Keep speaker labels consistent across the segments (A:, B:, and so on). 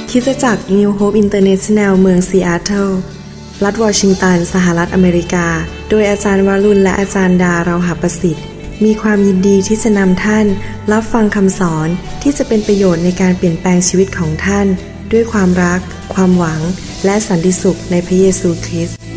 A: คริสตจักร New Hope International เมืองซีแอตเทิลรัฐวอชิงตันสหรัฐอเมริกาโดยอาจารย์วรุณและอาจารย์ดาเราหประสิทธิ์มีความยินดีที่จะนำท่านรับฟังคำสอนที่จะเป็นประโยชน์ในการเปลี่ยนแปลงชีวิตของท่านด้วยความรักความหวังและสันติสุขในพระเยซูคริสต์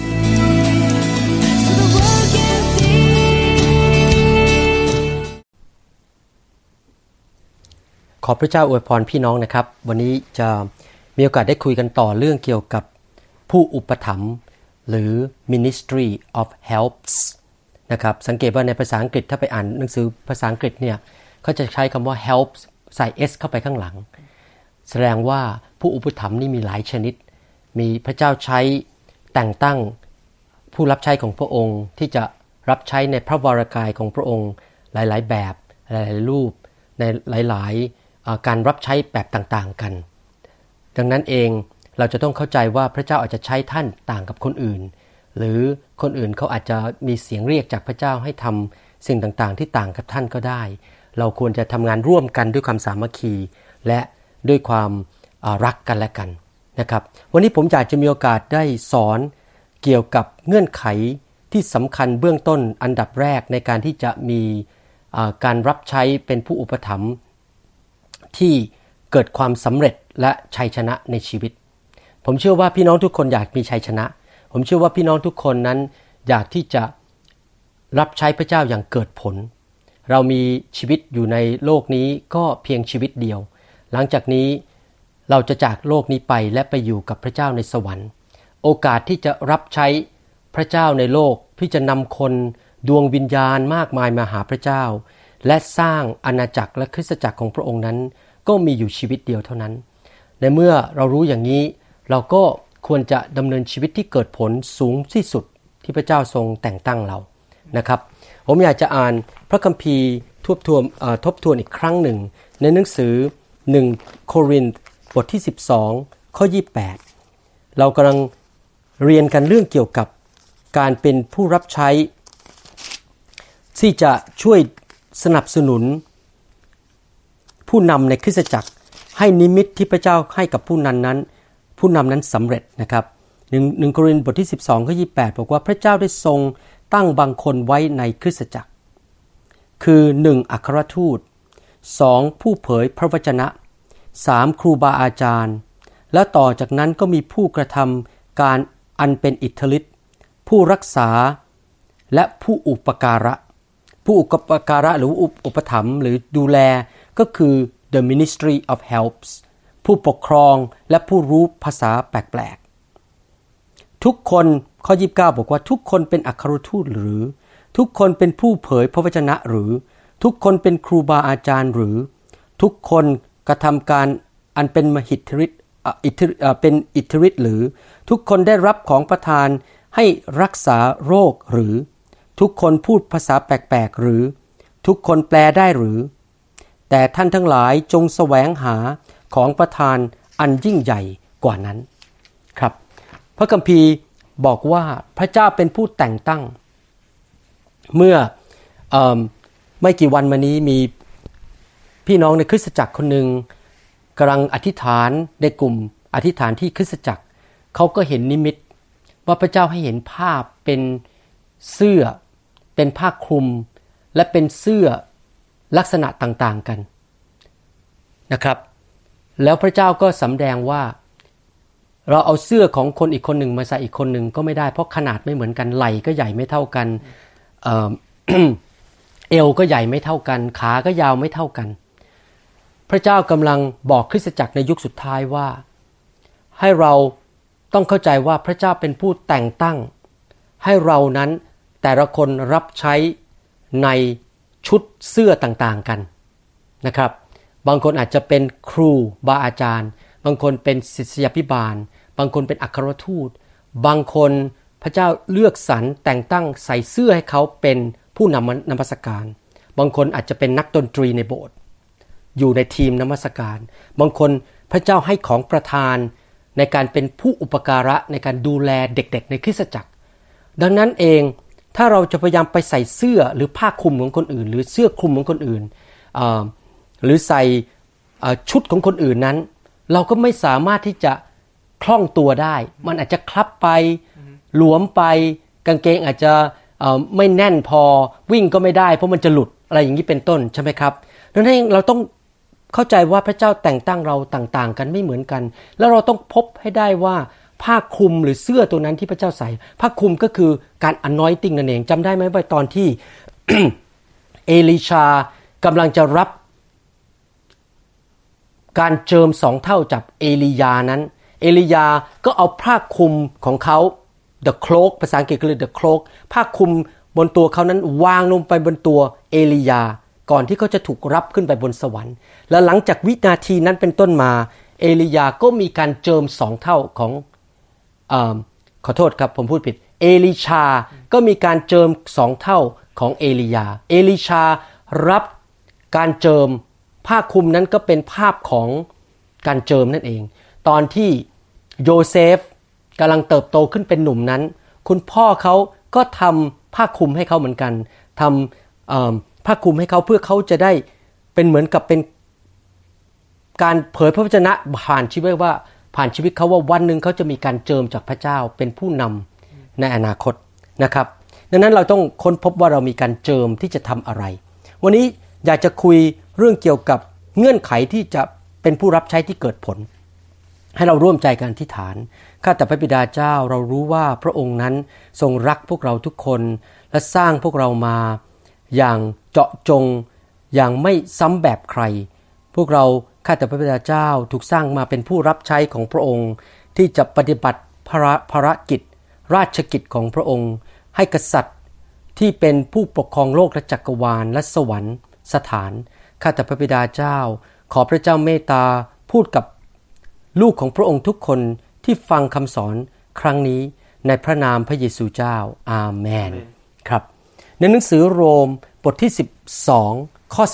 B: ขอพระเจ้าอวยพรพี่น้องนะครับวันนี้จะมีโอกาสได้คุยกันต่อเรื่องเกี่ยวกับผู้อุปถัมภ์หรือ Ministry of Helps นะครับสังเกตว่าในภาษาอังกฤษถ้าไปอ่านหนังสือภาษาอังกฤษเนี่ยเขาจะใช้คำว่า helps ใส่ s เข้าไปข้างหลังแสดงว่าผู้อุปถัมภ์นี่มีหลายชนิดมีพระเจ้าใช้แต่งตั้งผู้รับใช้ของพระองค์ที่จะรับใช้ในพระวรกายของพระองค์หลายๆแบบหลายๆรูปในหลายๆการรับใช้แบบต่างๆกันดังนั้นเองเราจะต้องเข้าใจว่าพระเจ้าอาจจะใช้ท่านต่างกับคนอื่นหรือคนอื่นเขาอาจจะมีเสียงเรียกจากพระเจ้าให้ทำสิ่งต่างๆที่ต่างกับท่านก็ได้เราควรจะทำงานร่วมกันด้วยความสามัคคีและด้วยความรักกันและกันนะครับวันนี้ผมอยากจะมีโอกาสได้สอนเกี่ยวกับเงื่อนไขที่สำคัญเบื้องต้นอันดับแรกในการที่จะมีการรับใช้เป็นผู้อุปถัมภ์ที่เกิดความสำเร็จและชัยชนะในชีวิตผมเชื่อว่าพี่น้องทุกคนอยากมีชัยชนะผมเชื่อว่าพี่น้องทุกคนนั้นอยากที่จะรับใช้พระเจ้าอย่างเกิดผลเรามีชีวิตอยู่ในโลกนี้ก็เพียงชีวิตเดียวหลังจากนี้เราจะจากโลกนี้ไปและไปอยู่กับพระเจ้าในสวรรค์โอกาสที่จะรับใช้พระเจ้าในโลกที่จะนำคนดวงวิญญาณมากมายมาหาพระเจ้าและสร้างอาณาจักรและคริสตจักรของพระองค์นั้นก็มีอยู่ชีวิตเดียวเท่านั้นในเมื่อเรารู้อย่างนี้เราก็ควรจะดำเนินชีวิตที่เกิดผลสูงที่สุดที่พระเจ้าทรงแต่งตั้งเรานะครับผมอยากจะอ่านพระคัมภีร์ทบทวนอีกครั้งหนึ่งในหนังสือ1โครินธ์บทที่12ข้อ28เรากำลังเรียนกันเรื่องเกี่ยวกับการเป็นผู้รับใช้ที่จะช่วยสนับสนุนผู้นำในคริสตจักรให้นิมิตที่พระเจ้าให้กับผู้นำนั้นสำเร็จนะครับ1โครินธ์บทที่12ข้อ28บอกว่าพระเจ้าได้ทรงตั้งบางคนไว้ในคริสตจักรคือ1อัครทูต2ผู้เผยพระวจนะ3ครูบาอาจารย์และต่อจากนั้นก็มีผู้กระทำการอันเป็นอิทธิฤทธิ์ผู้รักษาและผู้อุปการะหรืออุปถัมภ์หรือดูแลก็คือ the ministry of helps ผู้ปกครองและผู้รู้ภาษาแปลกๆทุกคนข้อ29บอกว่าทุกคนเป็นอัครทูตหรือทุกคนเป็นผู้เผยพระวจนะหรือทุกคนเป็นครูบาอาจารย์หรือทุกคนกระทำการอันเป็นมหิทธิฤทธิ์เป็นอิทธิฤทธิ์หรือทุกคนได้รับของประทานให้รักษาโรคหรือทุกคนพูดภาษาแปลกๆหรือทุกคนแปลได้หรือแต่ท่านทั้งหลายจงแสวงหาของประทานอันยิ่งใหญ่กว่านั้นครับพระคัมภีร์บอกว่าพระเจ้าเป็นผู้แต่งตั้งเมื่อไม่กี่วันมานี้มีพี่น้องในคริสตจักรคนหนึ่งกำลังอธิษฐานในกลุ่มอธิษฐานที่คริสตจักรเขาก็เห็นนิมิตว่าพระเจ้าให้เห็นภาพเป็นเสื้อเป็นผ้าคลุมและเป็นเสื้อลักษณะต่างๆกันนะครับแล้วพระเจ้าก็สำแดงว่าเราเอาเสื้อของคนอีกคนหนึ่งมาใส่อีกคนหนึ่งก็ไม่ได้เพราะขนาดไม่เหมือนกันไหล่ก็ใหญ่ไม่เท่ากัน เอวก็ใหญ่ไม่เท่ากันขาก็ยาวไม่เท่ากันพระเจ้ากำลังบอกคริสตจักรในยุคสุดท้ายว่าให้เราต้องเข้าใจว่าพระเจ้าเป็นผู้แต่งตั้งให้เรานั้นแต่ละคนรับใช้ในชุดเสื้อต่างๆกันนะครับบางคนอาจจะเป็นครูบาอาจารย์บางคนเป็นศิษยาภิบาลบางคนเป็นอัครทูตบางคนพระเจ้าเลือกสรรแต่งตั้งใส่เสื้อให้เขาเป็นผู้นำนมัสการบางคนอาจจะเป็นนักดนตรีในโบสถ์อยู่ในทีมนมัสการบางคนพระเจ้าให้ของประทานในการเป็นผู้อุปการะในการดูแลเด็กๆในคริสตจักรดังนั้นเองถ้าเราจะพยายามไปใส่เสื้อหรือผ้าคลุมของคนอื่นหรือเสื้อคลุมของคนอื่นหรือใส่ชุดของคนอื่นนั้นเราก็ไม่สามารถที่จะคล่องตัวได้มันอาจจะคลับไปหลวมไปกางเกงอาจจะไม่แน่นพอวิ่งก็ไม่ได้เพราะมันจะหลุดอะไรอย่างนี้เป็นต้นใช่ไหมครับดังนั้นเราต้องเข้าใจว่าพระเจ้าแต่งตั้งเราต่างๆกันไม่เหมือนกันแล้วเราต้องพบให้ได้ว่าผ้าคลุมหรือเสื้อตัวนั้นที่พระเจ้าใส่ผ้าคลุมก็คือการ anointing นั่นเองจำได้ไหมว่าตอนที่ เอลีชากำลังจะรับการเจิม2 เท่าจากเอลียานั้นเอลียาก็เอาผ้าคลุมของเขา the cloak ภาษาอังกฤษก็เรียก the cloak ผ้าคลุมบนตัวเขานั้นวางลงไปบนตัวเอลียาก่อนที่เขาจะถูกรับขึ้นไปบนสวรรค์และหลังจากวินาทีนั้นเป็นต้นมาเอลียาก็มีการเจิม2 เท่าของขอโทษครับผมพูดผิดเอลิชาก็มีการเจิม2 เท่าของเอลียาเอลิชารับการเจิมผ้าคลุมนั้นก็เป็นภาพของการเจิมนั่นเองตอนที่โยเซฟกำลังเติบโตขึ้นเป็นหนุ่มนั้นคุณพ่อเขาก็ทำผ้าคลุมให้เขาเหมือนกันทำผ้าคลุมให้เขาเพื่อเขาจะได้เป็นเหมือนกับเป็นการเผยพระวจนะผ่านชีวิตเขาว่าวันหนึ่งเขาจะมีการเจิมจากพระเจ้าเป็นผู้นำในอนาคตนะครับดังนั้นเราต้องค้นพบว่าเรามีการเจิมที่จะทำอะไรวันนี้อยากจะคุยเรื่องเกี่ยวกับเงื่อนไขที่จะเป็นผู้รับใช้ที่เกิดผลให้เราร่วมใจกันอธิษฐานข้าแต่พระบิดาเจ้าเรารู้ว่าพระองค์นั้นทรงรักพวกเราทุกคนและสร้างพวกเรามาอย่างเจาะจงอย่างไม่ซ้ำแบบใครพวกเราข้าแต่พระบิดาเจ้าถูกสร้างมาเป็นผู้รับใช้ของพระองค์ที่จะปฏิบัติภารกิจราชกิจของพระองค์ให้กษัตริย์ที่เป็นผู้ปกครองโลกและจักรวาลและสวรรค์สถานข้าแต่พระบิดาเจ้าขอพระเจ้าเมตตาพูดกับลูกของพระองค์ทุกคนที่ฟังคำสอนครั้งนี้ในพระนามพระเยซูเจ้าอาเมนครับในหนังสือโรมบทที่12ข้อ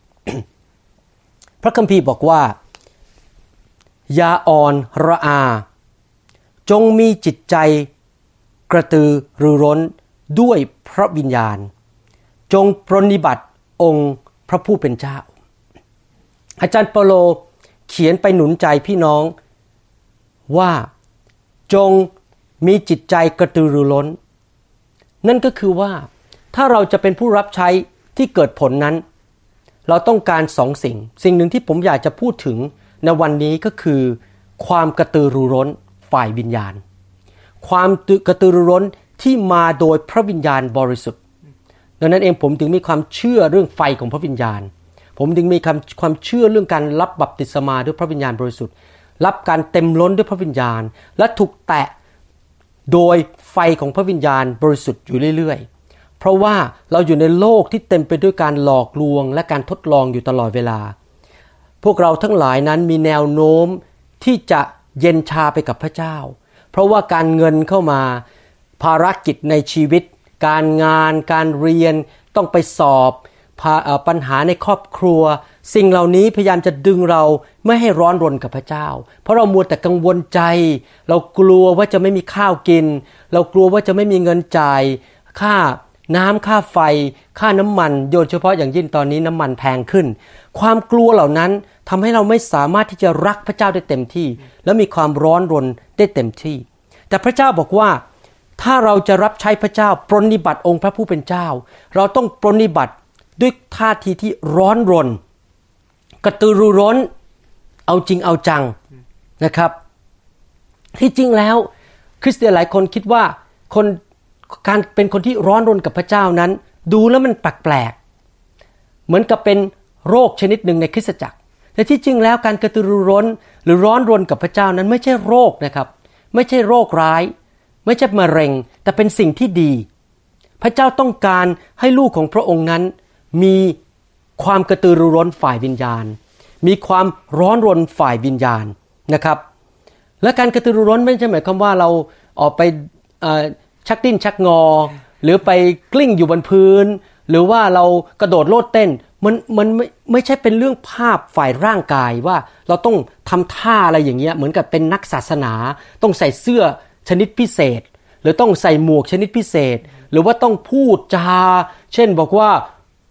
B: 11 พระคัมภีร์บอกว่าอย่าอ่อนระอาจงมีจิตใจกระตือรือร้นด้วยพระวิญญาณจงปรนนิบัติองค์พระผู้เป็นเจ้าอาจารย์เปโลเขียนไปหนุนใจพี่น้องว่าจงมีจิตใจกระตือรือร้นนั่นก็คือว่าถ้าเราจะเป็นผู้รับใช้ที่เกิดผลนั้นเราต้องการ2 สิ่งหนึ่งที่ผมอยากจะพูดถึงในวันนี้ก็คือความกระตือรือร้นฝ่ายวิญญาณความกระตือรือร้นที่มาโดยพระวิญญาณบริสุทธิ์ดังนั้นเองผมถึงมีความเชื่อเรื่องไฟของพระวิญญาณผมจึงมีความเชื่อเรื่องการรับบัพติศมาด้วยพระวิญญาณบริสุทธิ์รับการเต็มล้นด้วยพระวิญญาณและถูกแตะโดยไฟของพระวิญญาณบริสุทธิ์อยู่เรื่อยๆเพราะว่าเราอยู่ในโลกที่เต็มไปด้วยการหลอกลวงและการทดลองอยู่ตลอดเวลาพวกเราทั้งหลายนั้นมีแนวโน้มที่จะเย็นชาไปกับพระเจ้าเพราะว่าการเงินเข้ามาภารกิจในชีวิตการงานการเรียนต้องไปสอบปัญหาในครอบครัวสิ่งเหล่านี้พยายามจะดึงเราไม่ให้ร้อนรนกับพระเจ้าเพราะเรามัวแต่กังวลใจเรากลัวว่าจะไม่มีข้าวกินเรากลัวว่าจะไม่มีเงินจ่ายค่าน้ำค่าไฟค่าน้ำมันโดยเฉพาะอย่างยิ่งตอนนี้น้ำมันแพงขึ้นความกลัวเหล่านั้นทำให้เราไม่สามารถที่จะรักพระเจ้าได้เต็มที่และมีความร้อนรนได้เต็มที่แต่พระเจ้าบอกว่าถ้าเราจะรับใช้พระเจ้าปรนนิบัติองค์พระผู้เป็นเจ้าเราต้องปรนนิบัติด้วยท่าทีที่ร้อนรนกระตือรือร้นเอาจริงเอาจังนะครับที่จริงแล้วคริสเตียนหลายคนคิดว่าการเป็นคนที่ร้อนรนกับพระเจ้านั้นดูแล้วมันแปลกๆเหมือนกับเป็นโรคชนิดหนึ่งในคริสตจักรแต่ที่จริงแล้วการกระตือรือร้นหรือร้อนรนกับพระเจ้านั้นไม่ใช่โรคนะครับไม่ใช่โรคร้ายไม่ใช่มะเร็งแต่เป็นสิ่งที่ดีพระเจ้าต้องการให้ลูกของพระองค์นั้นมีความกระตือรือร้นฝ่ายวิญญาณมีความร้อนรนฝ่ายวิญญาณนะครับและการกระตือรือร้นไม่ใช่หมายความว่าเราออกไปชักดิ้นชักงอหรือไปกลิ้งอยู่บนพื้นหรือว่าเรากระโดดโลดเต้นมันไม่ใช่เป็นเรื่องภาพฝ่ายร่างกายว่าเราต้องทำท่าอะไรอย่างเงี้ยเหมือนกับเป็นนักศาสนาต้องใส่เสื้อชนิดพิเศษหรือต้องใส่หมวกชนิดพิเศษหรือว่าต้องพูดจาเช่นบอกว่าข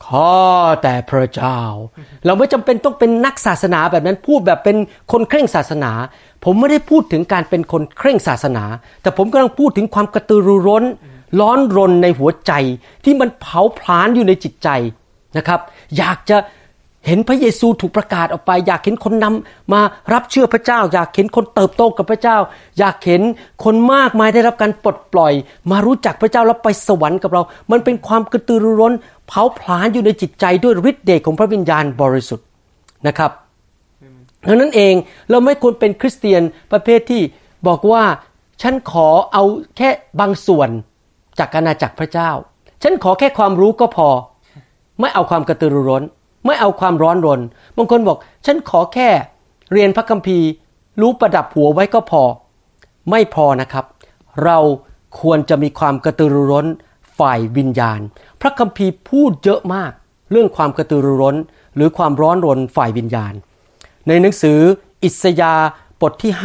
B: ข้าแต่พระเจ้าเราไม่จำเป็นต้องเป็นนักศาสนาแบบนั้นพูดแบบเป็นคนเคร่งศาสนาผมไม่ได้พูดถึงการเป็นคนเคร่งศาสนาแต่ผมกำลังพูดถึงความกระตือรือร้นร้อนรนในหัวใจที่มันเผาผลาญอยู่ในจิตใจนะครับอยากจะเห็นพระเยซูถูกประกาศออกไปอยากเห็นคนนำมารับเชื่อพระเจ้าอยากเห็นคนเติบโตกับพระเจ้าอยากเห็นคนมากมายได้รับการปลดปล่อยมารู้จักพระเจ้าแล้วไปสวรรค์กับเรามันเป็นความกระตือรือร้นเผาผลาญอยู่ในจิตใจด้วยฤทธิ์เดชของพระวิญญาณบริสุทธิ์นะครับดังนั้นเองเราไม่ควรเป็นคริสเตียนประเภทที่บอกว่าฉันขอเอาแค่บางส่วนจากอาณาจักรพระเจ้าฉันขอแค่ความรู้ก็พอไม่เอาความกระตือรือร้นไม่เอาความร้อนรนบางคนบอกฉันขอแค่เรียนพระคัมภีร์รู้ประดับหัวไว้ก็พอไม่พอนะครับเราควรจะมีความกระตือรือร้นฝ่ายวิญญาณพระคัมภีร์พูดเยอะมากเรื่องความกระตือรือร้นหรือความร้อนรนฝ่ายวิญญาณในหนังสืออิสยาห์บทที่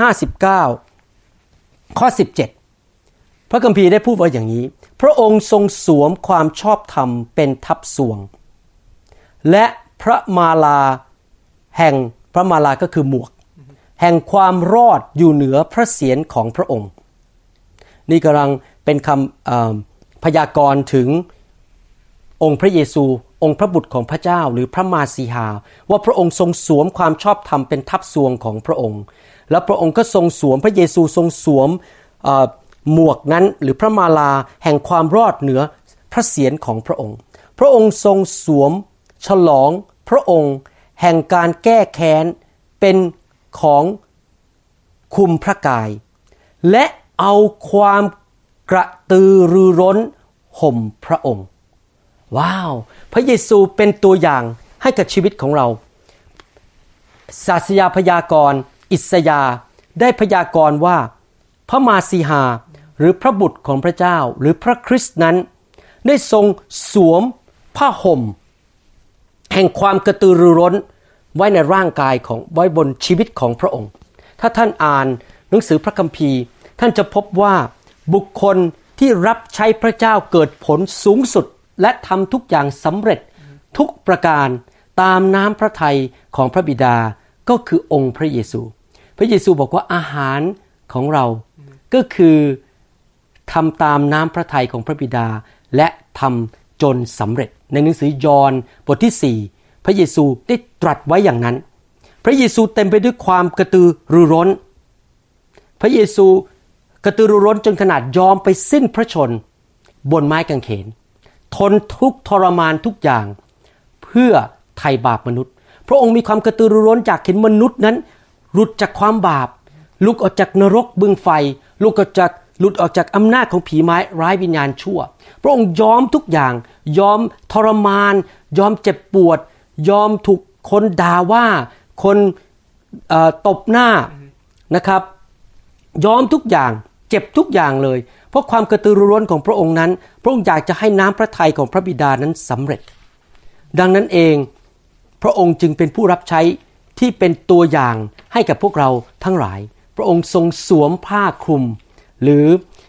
B: 59ข้อ17พระคัมภีร์ได้พูดไว้อย่างนี้พระองค์ทรงสวมความชอบธรรมเป็นทับทรวงและพระมาลาแห่งพระมาลาก็คือหมวกแห่งความรอดอยู่เหนือพระเศียรของพระองค์นี่กำลังเป็นคำพยากรณ์ถึงองค์พระเยซูองค์พระบุตรของพระเจ้าหรือพระมาสีหาว่าพระองค์ทรงสวมความชอบธรรมเป็นทับทรวงของพระองค์และพระองค์ก็ทรงสวมพระเยซูทรงสวมหมวกนั้นหรือพระมาลาแห่งความรอดเหนือพระเศียรของพระองค์พระองค์ทรงสวมฉลองพระองค์แห่งการแก้แค้นเป็นของคุมพระกายและเอาความกระตือรือร้นห่มพระองค์ว้าวพระเยซูเป็นตัวอย่างให้กับชีวิตของเราศาสยาพยากรณ์อิสยาห์ได้พยากรณ์ว่าพระมาสีหาหรือพระบุตรของพระเจ้าหรือพระคริสต์นั้นได้ทรงสวมผ้าห่มแห่งความกระตือรือร้นไว้ในร่างกายของไว้บนชีวิตของพระองค์ถ้าท่านอ่านหนังสือพระคัมภีร์ท่านจะพบว่าบุคคลที่รับใช้พระเจ้าเกิดผลสูงสุดและทำทุกอย่างสำเร็จทุกประการตามน้ำพระทัยของพระบิดาก็คือองค์พระเยซูพระเยซูบอกว่าอาหารของเราก็คือทำตามน้ำพระทัยของพระบิดาและทำจนสำเร็จในหนังสือยอห์นบทที่4พระเยซูได้ตรัสไว้อย่างนั้นพระเยซูเต็มไปด้วยความกระตือรือร้นพระเยซูกระตือรือร้นจนขนาดยอมไปสิ้นพระชนบนไม้กางเขนทนทุกข์ทรมานทุกอย่างเพื่อไถ่บาปมนุษย์พระองค์มีความกระตือรือร้นอยากเห็นมนุษย์นั้นหลุดจากความบาปหลุดออกจากนรกบึงไฟหลุดออกจากอำนาจของผีร้ายวิญญาณชั่วพระองค์ยอมทุกอย่างยอมทรมานยอมเจ็บปวดยอมถูกคนด่าว่าคนตบหน้านะครับยอมทุกอย่างเจ็บทุกอย่างเลยเพราะความกระตือรือร้นของพระองค์นั้นพระองค์อยากจะให้น้ำพระทัยของพระบิดานั้นสำเร็จดังนั้นเองพระองค์จึงเป็นผู้รับใช้ที่เป็นตัวอย่างให้กับพวกเราทั้งหลายพระองค์ทรงสวมผ้าคลุมหรือ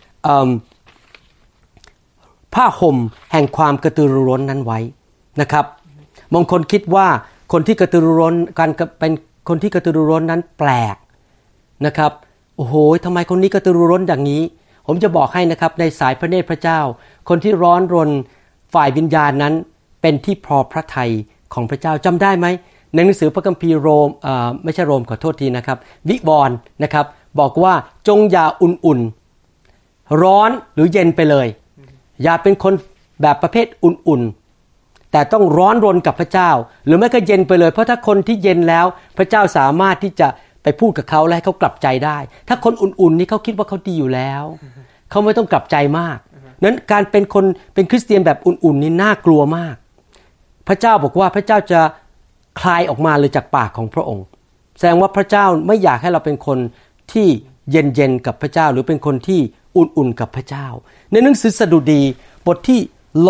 B: ผ้าห่มแห่งความกระตือรือร้นนั้นไว้นะครับบางคนคิดว่าคนที่กระตือรือร้นการเป็นคนที่กระตือรือร้นนั้นแปลกนะครับโอ้โหทำไมคนนี้กระตือรือร้นอย่างนี้ผมจะบอกให้นะครับในสายพระเนตรพระเจ้าคนที่ร้อนรนฝ่ายวิญญาณนั้นเป็นที่พอพระทัยของพระเจ้าจำได้ไหมในหนังสือพระคัมภีร์โรมไม่ใช่โรมขอโทษทีนะครับวิวรณ์นะครับบอกว่าจงอย่าอุ่นๆร้อนหรือเย็นไปเลยอย่าเป็นคนแบบประเภทอุ่นๆแต่ต้องร้อนรนกับพระเจ้าหรือไม่ก็เย็นไปเลยเพราะถ้าคนที่เย็นแล้วพระเจ้าสามารถที่จะไปพูดกับเขาและให้เขากลับใจได้ถ้าคนอุ่นๆนี่เขาคิดว่าเขาดีอยู่แล้วเขาไม่ต้องกลับใจมากนั้นการเป็นคนเป็นคริสเตียนแบบอุ่นๆนี่น่ากลัวมากพระเจ้าบอกว่าพระเจ้าจะคลายออกมาเลยจากปากของพระองค์แสดงว่าพระเจ้าไม่อยากให้เราเป็นคนที่เย็นๆกับพระเจ้าหรือเป็นคนที่อุ่นๆกับพระเจ้าในหนังสือสดุดีบทที่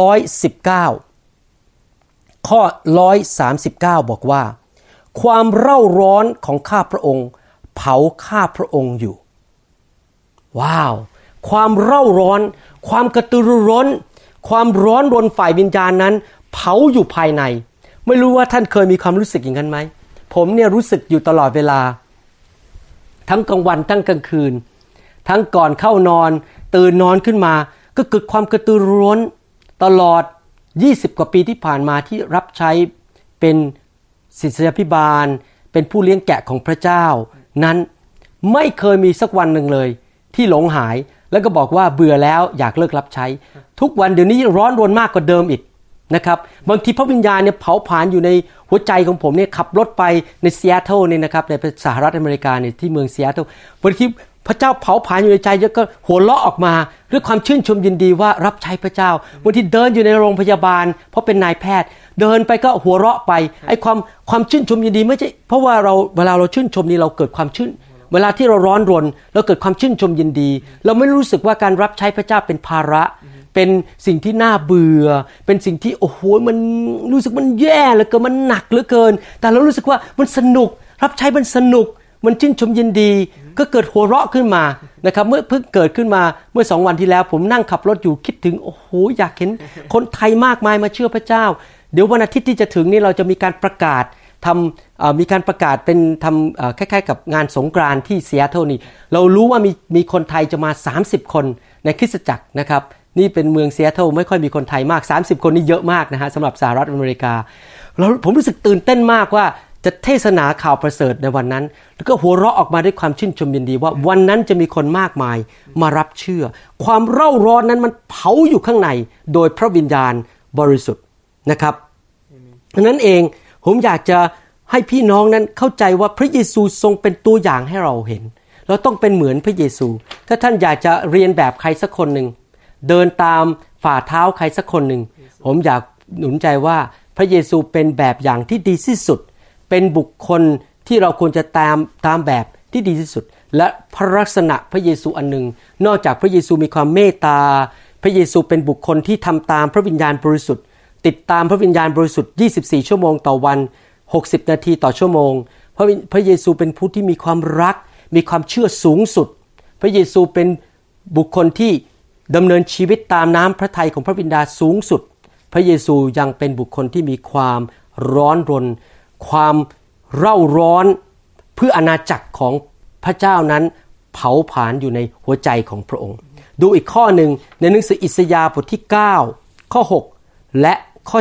B: 119ข้อ139บอกว่าความเร่าร้อนของข้าพระองค์เผาข้าพระองค์อยู่ว้าวความเร่าร้อนความกระตือรือร้นความร้อนรนฝ่ายวิญญาณนั้นเเผาอยู่ภายในไม่รู้ว่าท่านเคยมีความรู้สึกอย่างนั้นไหมผมเนี่ยรู้สึกอยู่ตลอดเวลาทั้งกลางวันทั้งกลางคืนทั้งก่อนเข้านอนตื่นนอนขึ้นมาก็เกิดความกระตือรือร้นตลอด20กว่าปีที่ผ่านมาที่รับใช้เป็นศิษยาภิบาลเป็นผู้เลี้ยงแกะของพระเจ้านั้นไม่เคยมีสักวันหนึ่งเลยที่หลงหายแล้วก็บอกว่าเบื่อแล้วอยากเลิกรับใช้ทุกวันเดี๋ยวนี้ร้อนรนมากกว่าเดิมอีกนะครับบางทีพระวิญญาณเนี่ยเผาผลาญอยู่ในหัวใจของผมเนี่ยขับรถไปในซีแอตเทิลเนี่ยนะครับในสหรัฐอเมริกาเนี่ยที่เมืองซีแอตเทิลบางทีพระเจ้าเผาผลาญอยู่ในใจแล้วก็หัวเราะออกมาด้วยความชื่นชมยินดีว่ารับใช้พระเจ้าบางทีเดินอยู่ในโรงพยาบาลเพราะเป็นนายแพทย์เดินไปก็หัวเราะไปไอ้ความชื่นชมยินดีไม่ใช่เพราะว่าเวลาเราชื่นชมนี่เราเกิดความชื่นเวลาที่เราร้อนรนเราเกิดความชื่นชมยินดีเราไม่รู้สึกว่าการรับใช้พระเจ้าเป็นภาระเป็นสิ่งที่น่าเบื่อเป็นสิ่งที่โอ้โหมันรู้สึกมันแย่เหลือเกินมันหนักเหลือเกินแต่เรารู้สึกว่ามันสนุกรับใช้มันสนุกมันชื่นชมยินดีก็เกิดหัวเราะขึ้นมานะครับเมื่อเพิ่งเกิดขึ้นมาเมื่อ2วันที่แล้วผมนั่งขับรถอยู่คิดถึงโอ้โหอยากเห็นคนไทยมากมายมาเชื่อพระเจ้าเดี๋ยววันอาทิตย์ที่จะถึงนี่เราจะมีการประกาศมีการประกาศเป็นคล้ายๆกับงานสงกรานต์ที่ซีแอตเทิลนี่เรารู้ว่ามีคนไทยจะมา30คนในคริสตจักรนะครับนี่เป็นเมืองซีแอตเทิลไม่ค่อยมีคนไทยมาก30คนนี่เยอะมากนะฮะสำหรับสหรัฐอเมริกาแล้วผมรู้สึกตื่นเต้นมากว่าจะเทศนาข่าวประเสริฐในวันนั้นแล้วก็หัวเราะออกมาด้วยความชื่นชมยินดีว่าวันนั้นจะมีคนมากมายมารับเชื่อความเร่าร้อนนั้นมันเผาอยู่ข้างในโดยพระวิญญาณบริสุทธิ์นะครับดังนั้นเองผมอยากจะให้พี่น้องนั้นเข้าใจว่าพระเยซูทรงเป็นตัวอย่างให้เราเห็นเราต้องเป็นเหมือนพระเยซูถ้าท่านอยากจะเรียนแบบใครสักคนหนึ่งเดินตามฝ่าเท้าใครสักคนหนึ่งผมอยากหนุนใจว่าพระเยซูเป็นแบบอย่างที่ดีที่สุดเป็นบุคคลที่เราควรจะตามแบบที่ดีที่สุดและพระลักษณะพระเยซูอันหนึ่งนอกจากพระเยซูมีความเมตตาพระเยซูเป็นบุคคลที่ทำตามพระวิญญาณบริสุทธิ์ติดตามพระวิญญาณบริสุทธิ์24ชั่วโมงต่อวัน60นาทีต่อชั่วโมงพระเยซูเป็นผู้ที่มีความรักมีความเชื่อสูงสุดพระเยซูเป็นบุคคลที่ดำเนินชีวิตตามน้ำพระทัยของพระบิดาสูงสุดพระเยซูยังเป็นบุคคลที่มีความร้อนรนความเร่าร้อนเพื่ออาณาจักรของพระเจ้านั้นเผาผลาญอยู่ในหัวใจของพระองค์ดูอีกข้อหนึ่งในหนังสืออิสยาห์บทที่9ข้อ6และข้อ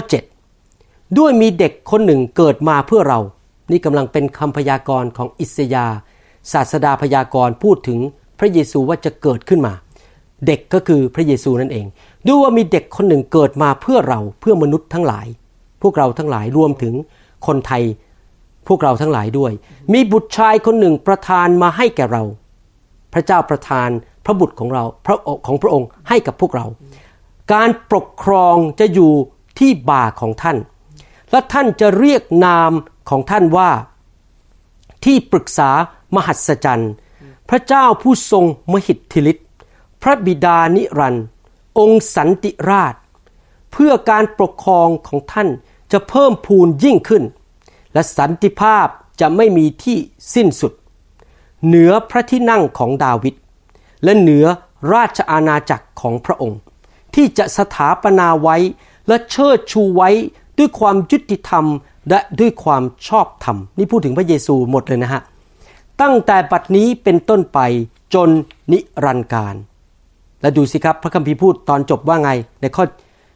B: 7ด้วยมีเด็กคนหนึ่งเกิดมาเพื่อเรานี่กำลังเป็นคำพยากรณ์ของอิสยาห์ศาสดาพยากรณ์พูดถึงพระเยซูว่าจะเกิดขึ้นมาเด็กก็คือพระเยซูนั่นเองดูว่ามีเด็กคนหนึ่งเกิดมาเพื่อเราเพื่อมนุษย์ทั้งหลายพวกเราทั้งหลายรวมถึงคนไทยพวกเราทั้งหลายด้วยมีบุตรชายคนหนึ่งประทานมาให้แก่เราพระเจ้าประทานพระบุตรของเราของพระองค์ให้กับพวกเราการปกครองจะอยู่ที่บ่าของท่านและท่านจะเรียกนามของท่านว่าที่ปรึกษามหัศจรรย์พระเจ้าผู้ทรงมหิทธิฤทธิ์พระบิดานิรันดร์องค์สันติราชเพื่อการปกครองของท่านจะเพิ่มพูนยิ่งขึ้นและสันติภาพจะไม่มีที่สิ้นสุดเหนือพระที่นั่งของดาวิดและเหนือราชอาณาจักรของพระองค์ที่จะสถาปนาไว้และเชิดชูไว้ด้วยความยุติธรรมและด้วยความชอบธรรมนี่พูดถึงพระเยซูหมดเลยนะฮะตั้งแต่บัดนี้เป็นต้นไปจนนิรันดร์กาลและดูสิครับพระคัมภีร์พูดตอนจบว่าไงในข้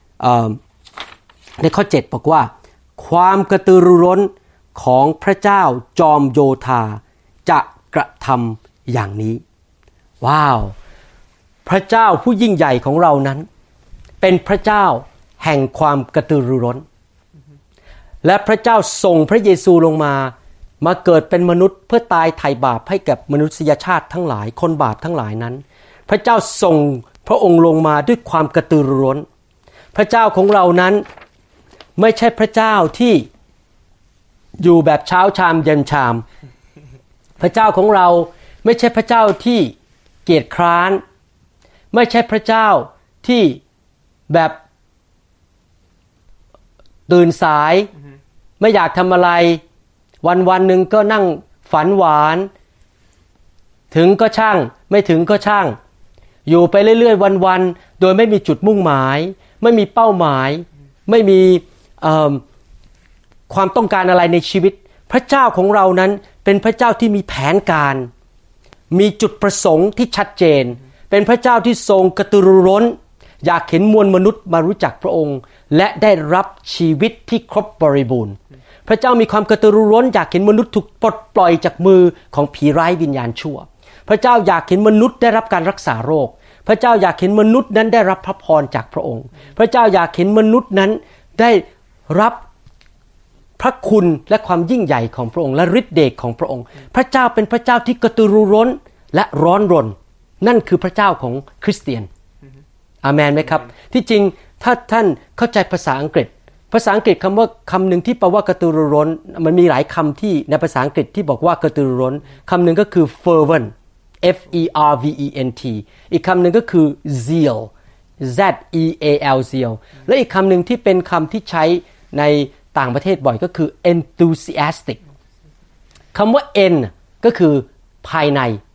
B: อ7บอกว่าความกระตือรือร้นของพระเจ้าจอมโยธาจะกระทำอย่างนี้ว้าวพระเจ้าผู้ยิ่งใหญ่ของเรานั้นเป็นพระเจ้าแห่งความกระตือรือร้นและพระเจ้าส่งพระเยซูลงมาเกิดเป็นมนุษย์เพื่อตายไถ่บาปให้กับมนุษยชาติทั้งหลายคนบาปทั้งหลายนั้นพระเจ้าส่งพระองค์ลงมาด้วยความกระตือรือร้นพระเจ้าของเรานั้นไม่ใช่พระเจ้าที่อยู่แบบเช้าชามเย็นชามพระเจ้าของเราไม่ใช่พระเจ้าที่เกียจคร้านไม่ใช่พระเจ้าที่แบบตื่นสายไม่อยากทำอะไรวันหนึ่งก็นั่งฝันหวานถึงก็ช่างไม่ถึงก็ช่างอยู่ไปเรื่อยๆวันๆโดยไม่มีจุดมุ่งหมายไม่มีเป้าหมายไม่มีความต้องการอะไรในชีวิตพระเจ้าของเรานั้นเป็นพระเจ้าที่มีแผนการมีจุดประสงค์ที่ชัดเจนเป็นพระเจ้าที่ทรงกระตือรือร้นอยากเห็นมวลมนุษย์มารู้จักพระองค์และได้รับชีวิตที่ครบบริบูรณ์พระเจ้ามีความกระตือรือร้นอยากเห็นมนุษย์ถูกปลดปล่อยจากมือของผีร้ายวิญญาณชั่วพระเจ้าอยากเห็นมนุษย์ได้รับการรักษาโรคพระเจ้าอยากเห็นมนุษย์นั้นได้รับพระพรจากพระองค์พระเจ้าอยากเห็นมนุษย์นั้นได้รับพระคุณและความยิ่งใหญ่ของพระองค์และฤทธิ์เดชของพระองค์พระเจ้าเป็นพระเจ้าที่กระตือรือร้นและร้อนรนนั่นคือพระเจ้าของคริสเตียนอาเมนไหมครับที่จริงถ้าท่านเข้าใจภาษาอังกฤษคำหนึ่งที่แปลว่ากระตือรือร้นมันมีหลายคำที่ในภาษาอังกฤษที่บอกว่ากระตือรือร้นคำหนึ่งก็คือ fervent F E R V E N T อีกคำหนึ่งก็คือ zeal Z E A L zeal และอีกคำหนึ่งที่เป็นคำที่ใช้ในต่างประเทศบ่อยก็คือ enthusiastic คำว่า N ก็คือภายใน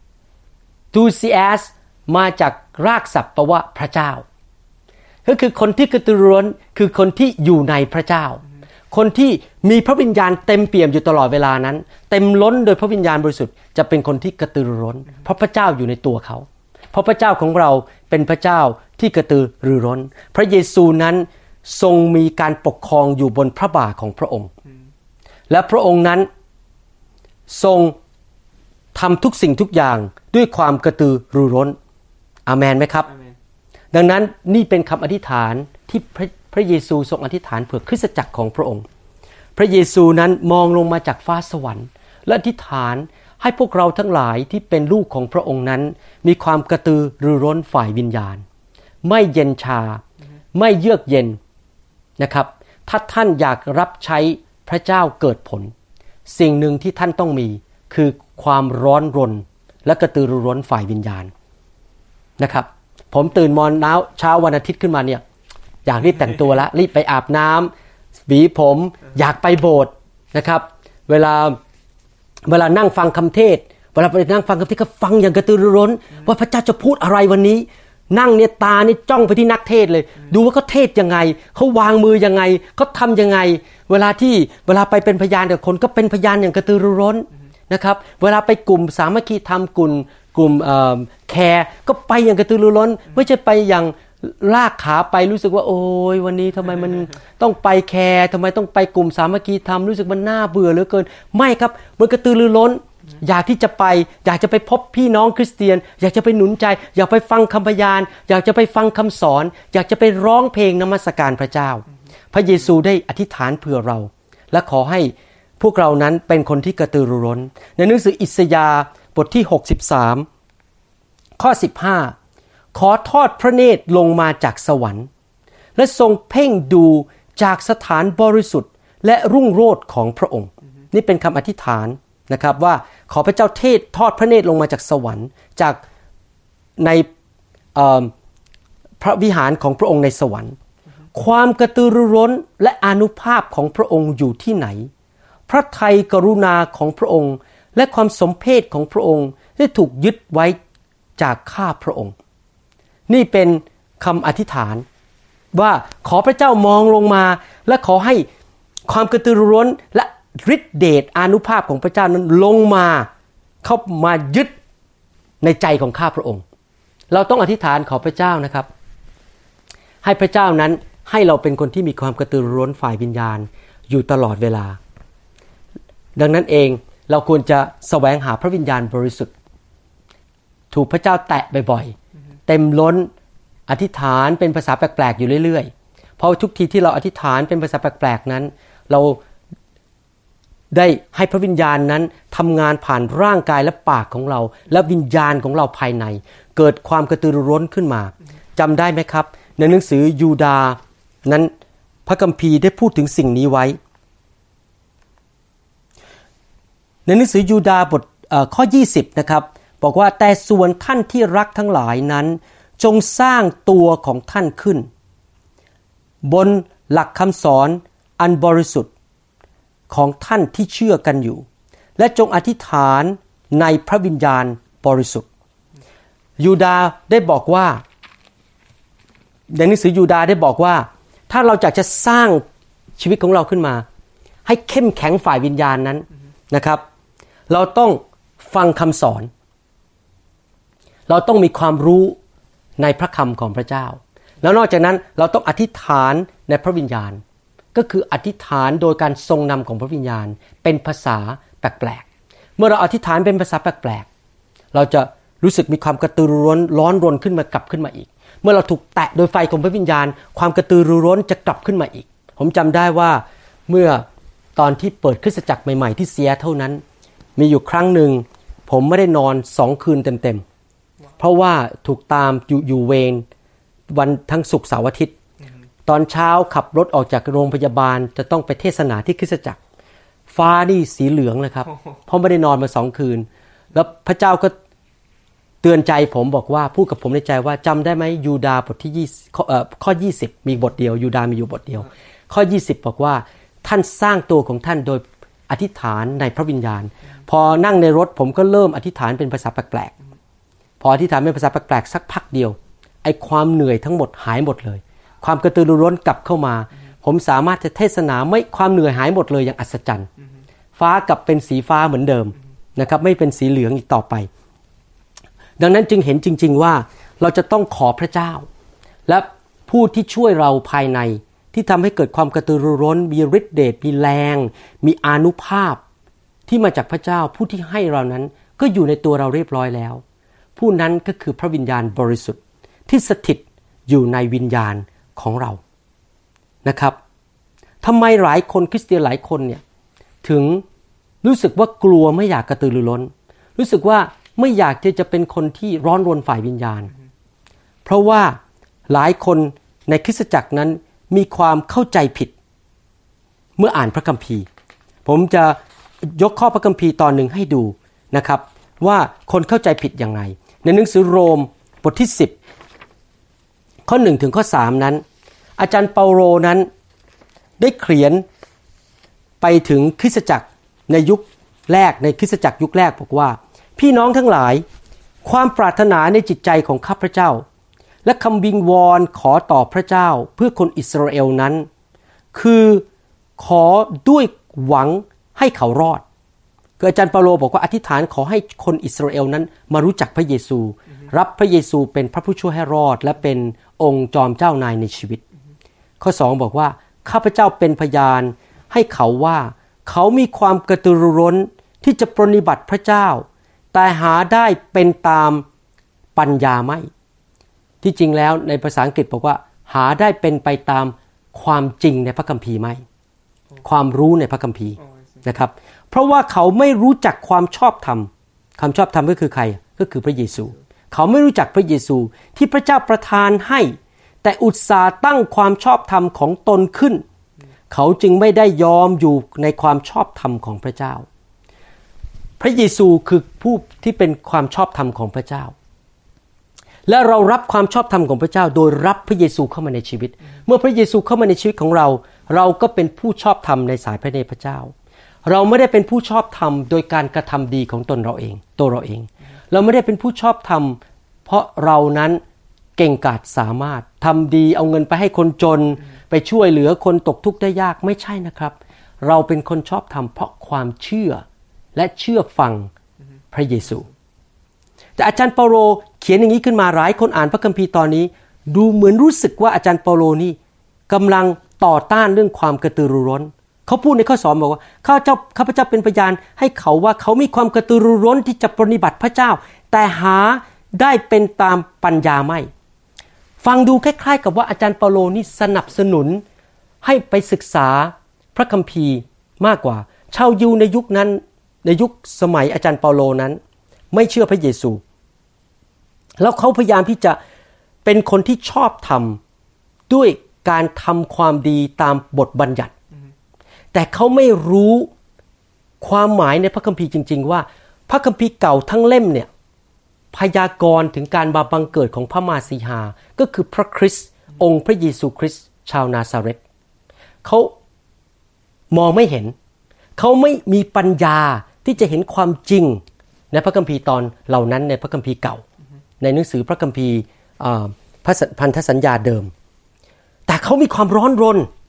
B: enthusiast มาจากรากศัพท์แปลว่าพระเจ้าก็คือคนที่กระตือรือร้นคือคนที่อยู่ในพระเจ้าคนที่มีพระวิญญาณเต็มเปี่ยมอยู่ตลอดเวลานั้นเต็มล้นโดยพระวิญญาณบริสุทธิ์จะเป็นคนที่กระตือรือร้นเพราะพระเจ้าอยู่ในตัวเขาเพราะพระเจ้าของเราเป็นพระเจ้าที่กระตือรือร้นพระเยซูนั้นทรงมีการปกครองอยู่บนพระบ่าของพระองค์และพระองค์นั้นทรงทำทุกสิ่งทุกอย่างด้วยความกระตือรือร้นอาเมนไหมครับดังนั้นนี่เป็นคำอธิษฐานที่พระเยซูทรงอธิษฐานเพื่อคริสตจักรของพระองค์พระเยซูนั้นมองลงมาจากฟ้าสวรรค์และอธิษฐานให้พวกเราทั้งหลายที่เป็นลูกของพระองค์นั้นมีความกระตือรือร้นฝ่ายวิญญาณไม่เย็นชาไม่เยือกเย็นนะครับถ้าท่านอยากรับใช้พระเจ้าเกิดผลสิ่งหนึ่งที่ท่านต้องมีคือความร้อนรนและกระตือรือร้นฝ่ายวิญญาณนะครับผมตื่นนอนเช้าวันอาทิตย์ขึ้นมาเนี่ยอยากรีบแต่งตัวแล้วรีบไปอาบน้ำหวีผมอยากไปโบสถ์นะครับเวลานั่งฟังคำเทศเวลาไปนั่งฟังคำเทศก็ฟังอย่างกระตือรือร้นว่าพระเจ้าจะพูดอะไรวันนี้นั่งเนี่ยตานี่จ้องไปที่นักเทศเลยดูว่าเขาเทศยังไงเขาวางมือยังไงเขาทำยังไงเวลาไปเป็นพยานกับคนก็เป็นพยานอย่างกระตือรือร้นนะครับเวลาไปกลุ่มสามัคคีธรรมกลุ่มแคร์ก็ไปอย่างกระตือรือร้นไม่ใช่ไปอย่างลากขาไปรู้สึกว่าโอ้ยวันนี้ทำไมมันต้องไปแคร์ทำไมต้องไปกลุ่มสามัคคีธรรมรู้สึกมันน่าเบื่อเหลือเกินไม่ครับมันกระตือรือร้นอยากที่จะไปอยากจะไปพบพี่น้องคริสเตียนอยากจะไปหนุนใจอยากไปฟังคำพยานอยากจะไปฟังคำสอนอยากจะไปร้องเพลงนมัสการพระเจ้าพระเยซูได้อธิษฐานเผื่อเราและขอให้พวกเรานั้นเป็นคนที่กระตือรือร้นในหนังสืออิสยาห์บทที่63ข้อ15ขอทอดพระเนตรลงมาจากสวรรค์และทรงเพ่งดูจากสถานบริสุทธิ์และรุ่งโรจน์ของพระองค์นี่เป็นคำอธิษฐานนะครับว่าขอพระเจ้าทอดพระเนตรลงมาจากสวรรค์จากในพระวิหารของพระองค์ในสวรรค์ความกระตือรือร้นและอานุภาพของพระองค์อยู่ที่ไหนพระทัยกรุณาของพระองค์และความสมเพชของพระองค์ได้ถูกยึดไว้จากข้าพระองค์นี่เป็นคำอธิษฐานว่าขอพระเจ้ามองลงมาและขอให้ความกระตือรือร้นและฤทธิเดชอานุภาพของพระเจ้านั้นลงมาเข้ามายึดในใจของข้าพระองค์เราต้องอธิษฐานขอพระเจ้านะครับให้พระเจ้านั้นให้เราเป็นคนที่มีความกระตือรือร้นฝ่ายวิญญาณอยู่ตลอดเวลาดังนั้นเองเราควรจะแสวงหาพระวิญญาณบริสุทธิ์ถูกพระเจ้าแตะบ่อยๆเต็มล้นอธิษฐานเป็นภาษาแปลกๆอยู่เรื่อยๆเพราะทุกทีที่เราอธิษฐานเป็นภาษาแปลกๆนั้นเราได้ให้พระวิญญาณนั้นทำงานผ่านร่างกายและปากของเราและวิญญาณของเราภายในเกิดความกระตือรือร้นขึ้นมาจำได้ไหมครับในหนังสือยูดาห์นั้นพระคัมภีร์ได้พูดถึงสิ่งนี้ไว้ในหนังสือยูดาห์บทข้อ20นะครับบอกว่าแต่ส่วนท่านที่รักทั้งหลายนั้นจงสร้างตัวของท่านขึ้นบนหลักคำสอนอันบริสุทธิ์ของท่านที่เชื่อกันอยู่และจงอธิษฐานในพระวิญญาณบริสุทธิ์ยูดาห์ได้บอกว่าในหนังสือยูดาห์ได้บอกว่าถ้าเราอยากจะสร้างชีวิตของเราขึ้นมาให้เข้มแข็งฝ่ายวิญญาณนั้นนะครับเราต้องฟังคำสอนเราต้องมีความรู้ในพระคำของพระเจ้าแล้วนอกจากนั้นเราต้องอธิษฐานในพระวิญญาณก็คืออธิษฐานโดยการทรงนำของพระวิญญาณเป็นภาษาแปลกๆเมื่อเราอธิษฐานเป็นภาษาแปลกๆเราจะรู้สึกมีความกระตือรือร้นร้อนรนขึ้นมากลับขึ้นมาอีกเมื่อเราถูกแตะโดยไฟของพระวิญญาณความกระตือรือร้นจะกลับขึ้นมาอีกผมจำได้ว่าเมื่อตอนที่เปิดคริสตจักรใหม่ๆที่เซียเท่านั้นมีอยู่ครั้งหนึ่งผมไม่ได้นอน2 คืนเต็มๆเพราะว่าถูกตามอยู่เวรวันทั้งศุกร์เสาร์อาทิตย์ตอนเช้าขับรถออกจากโรงพยาบาลจะต้องไปเทศนาที่คริสตจักรฟ้านี่สีเหลืองเลยครับเพราะไม่ได้นอนมา2 คืนแล้วพระเจ้าก็เตือนใจผมบอกว่าพูดกับผมในใจว่าจำได้ไหมยูดาห์บทที่ข้อ20มีบทเดียวยูดาห์มีอยู่บทเดียวข้อ20บอกว่าท่านสร้างตัวของท่านโดยอธิษฐานในพระวิญญาณพอนั่งในรถผมก็เริ่มอธิษฐานเป็นภาษาแปลกๆพออธิษฐานเป็นภาษาแปลกๆสักพักเดียวไอ้ความเหนื่อยทั้งหมดหายหมดเลยความกระตือรือร้นกลับเข้ามาผมสามารถจะเทศนาไม่ความเหนื่อยหายหมดเลยอย่างอัศจรรย์ฟ้ากลับเป็นสีฟ้าเหมือนเดิมนะครับไม่เป็นสีเหลืองอีกต่อไปดังนั้นจึงเห็นจริงๆว่าเราจะต้องขอพระเจ้าและผู้ที่ช่วยเราภายในที่ทำให้เกิดความกระตือรือร้นมีฤทธิ์เดชมีแรงมีอานุภาพที่มาจากพระเจ้าผู้ที่ให้เรานั้นก็อยู่ในตัวเราเรียบร้อยแล้วผู้นั้นก็คือพระวิญญาณบริสุทธิ์ที่สถิตอยู่ในวิญญาณของเรานะครับทำไมหลายคนคริสเตียนหลายคนเนี่ยถึงรู้สึกว่ากลัวไม่อยากกระตือรือร้นรู้สึกว่าไม่อยากจะเป็นคนที่ร้อนรนฝ่ายวิญญาณเพราะว่าหลายคนในคริสตจักรนั้นมีความเข้าใจผิดเมื่ออ่านพระคัมภีร์ผมจะยกข้อพระคัมภีร์ตอนหนึ่งให้ดูนะครับว่าคนเข้าใจผิดยังไงในหนังสือโรมบทที่10ข้อ1ถึงข้อ3นั้นอาจารย์เปาโลนั้นได้เขียนไปถึงคริสตจักรในยุคแรกในคริสตจักรยุคแรกบอกว่าพี่น้องทั้งหลายความปรารถนาในจิตใจของข้าพเจ้าและคำวิงวอนขอต่อพระเจ้าเพื่อคนอิสราเอลนั้นคือขอด้วยหวังให้เขารอดคืออาจารย์เปาโลบอกว่าอธิษฐานขอให้คนอิสราเอลนั้นมารู้จักพระเยซูรับพระเยซูเป็นพระผู้ช่วยให้รอดและเป็นองค์จอมเจ้านายในชีวิตข้อ2บอกว่าข้าพเจ้าเป็นพยานให้เขาว่าเขามีความกระตือรือร้นที่จะปรนนิบัติพระเจ้าแต่หาได้เป็นตามปัญญาไม่ที่จริงแล้วในภาษาอังกฤษบอกว่าหาได้เป็นไปตามความจริงในพระคัมภีร์ไม่ความรู้ในพระคัมภีร์นะครับเพราะว่าเขาไม่รู้จักความชอบธรรมคำชอบธรรมก็คือใครก็คือพระเยซูเขาไม่รู้จักพระเยซูที่พระเจ้าประทานให้แต่อุตส่าห์ตั้งความชอบธรรมของตนขึ้นเขาจึงไม่ได้ยอมอยู่ในความชอบธรรมของพระเจ้าพระเยซูคือผู้ที่เป็นความชอบธรรมของพระเจ้าและเรารับความชอบธรรมของพระเจ้าโดยรับพระเยซูเข้ามาในชีวิตเมื่อพระเยซูเข้ามาในชีวิตของเราเราก็เป็นผู้ชอบธรรมในสายพระเนตรพระเจ้าเราไม่ได้เป็นผู้ชอบธรรมโดยการกระทำดีของตนเราเองตัวเราเองเราไม่ได้เป็นผู้ชอบธรรมเพราะเรานั้นเก่งกาจสามารถทำดีเอาเงินไปให้คนจนไปช่วยเหลือคนตกทุกข์ได้ยากไม่ใช่นะครับเราเป็นคนชอบธรรมเพราะความเชื่อและเชื่อฟังพระเยซูแต่อาจารย์เปาโลเขียนอย่างนี้ขึ้นมาหลายคนอ่านพระคัมภีร์ตอนนี้ดูเหมือนรู้สึกว่าอาจารย์เปาโลนี่กำลังต่อต้านเรื่องความกระตือรือร้นเขาพูดในข้อ2บอกว่าข้าพเจ้าเป็นพยานให้เขาว่าเขามีความกระตือรือร้นที่จะปรนนิบัติพระเจ้าแต่หาได้เป็นตามปัญญาไม่ฟังดูคล้ายๆกับว่าอาจารย์เปาโลนี่สนับสนุนให้ไปศึกษาพระคัมภีร์มากกว่าชาวยิวในยุคนั้นในยุคสมัยอาจารย์เปาโลนั้นไม่เชื่อพระเยซูแล้วเขาพยายามที่จะเป็นคนที่ชอบธรรมด้วยการทำความดีตามบทบัญญัติแต่เขาไม่รู้ความหมายในพระคัมภีร์จริงๆว่าพระคัมภีร์เก่าทั้งเล่มเนี่ยพยากรณ์ถึงการมาบังเกิดของพระมาสีหาก็คือพระคริสต์องค์พระเยซูคริสต์ชาวนาซาเรตเขามองไม่เห็นเขาไม่มีปัญญาที่จะเห็นความจริงในพระคัมภีร์ตอนเหล่านั้นในพระคัมภีร์เก่าในหนังสือพระคัมภีร์พันธสัญญาเดิมแต่เขามีความร้อนรน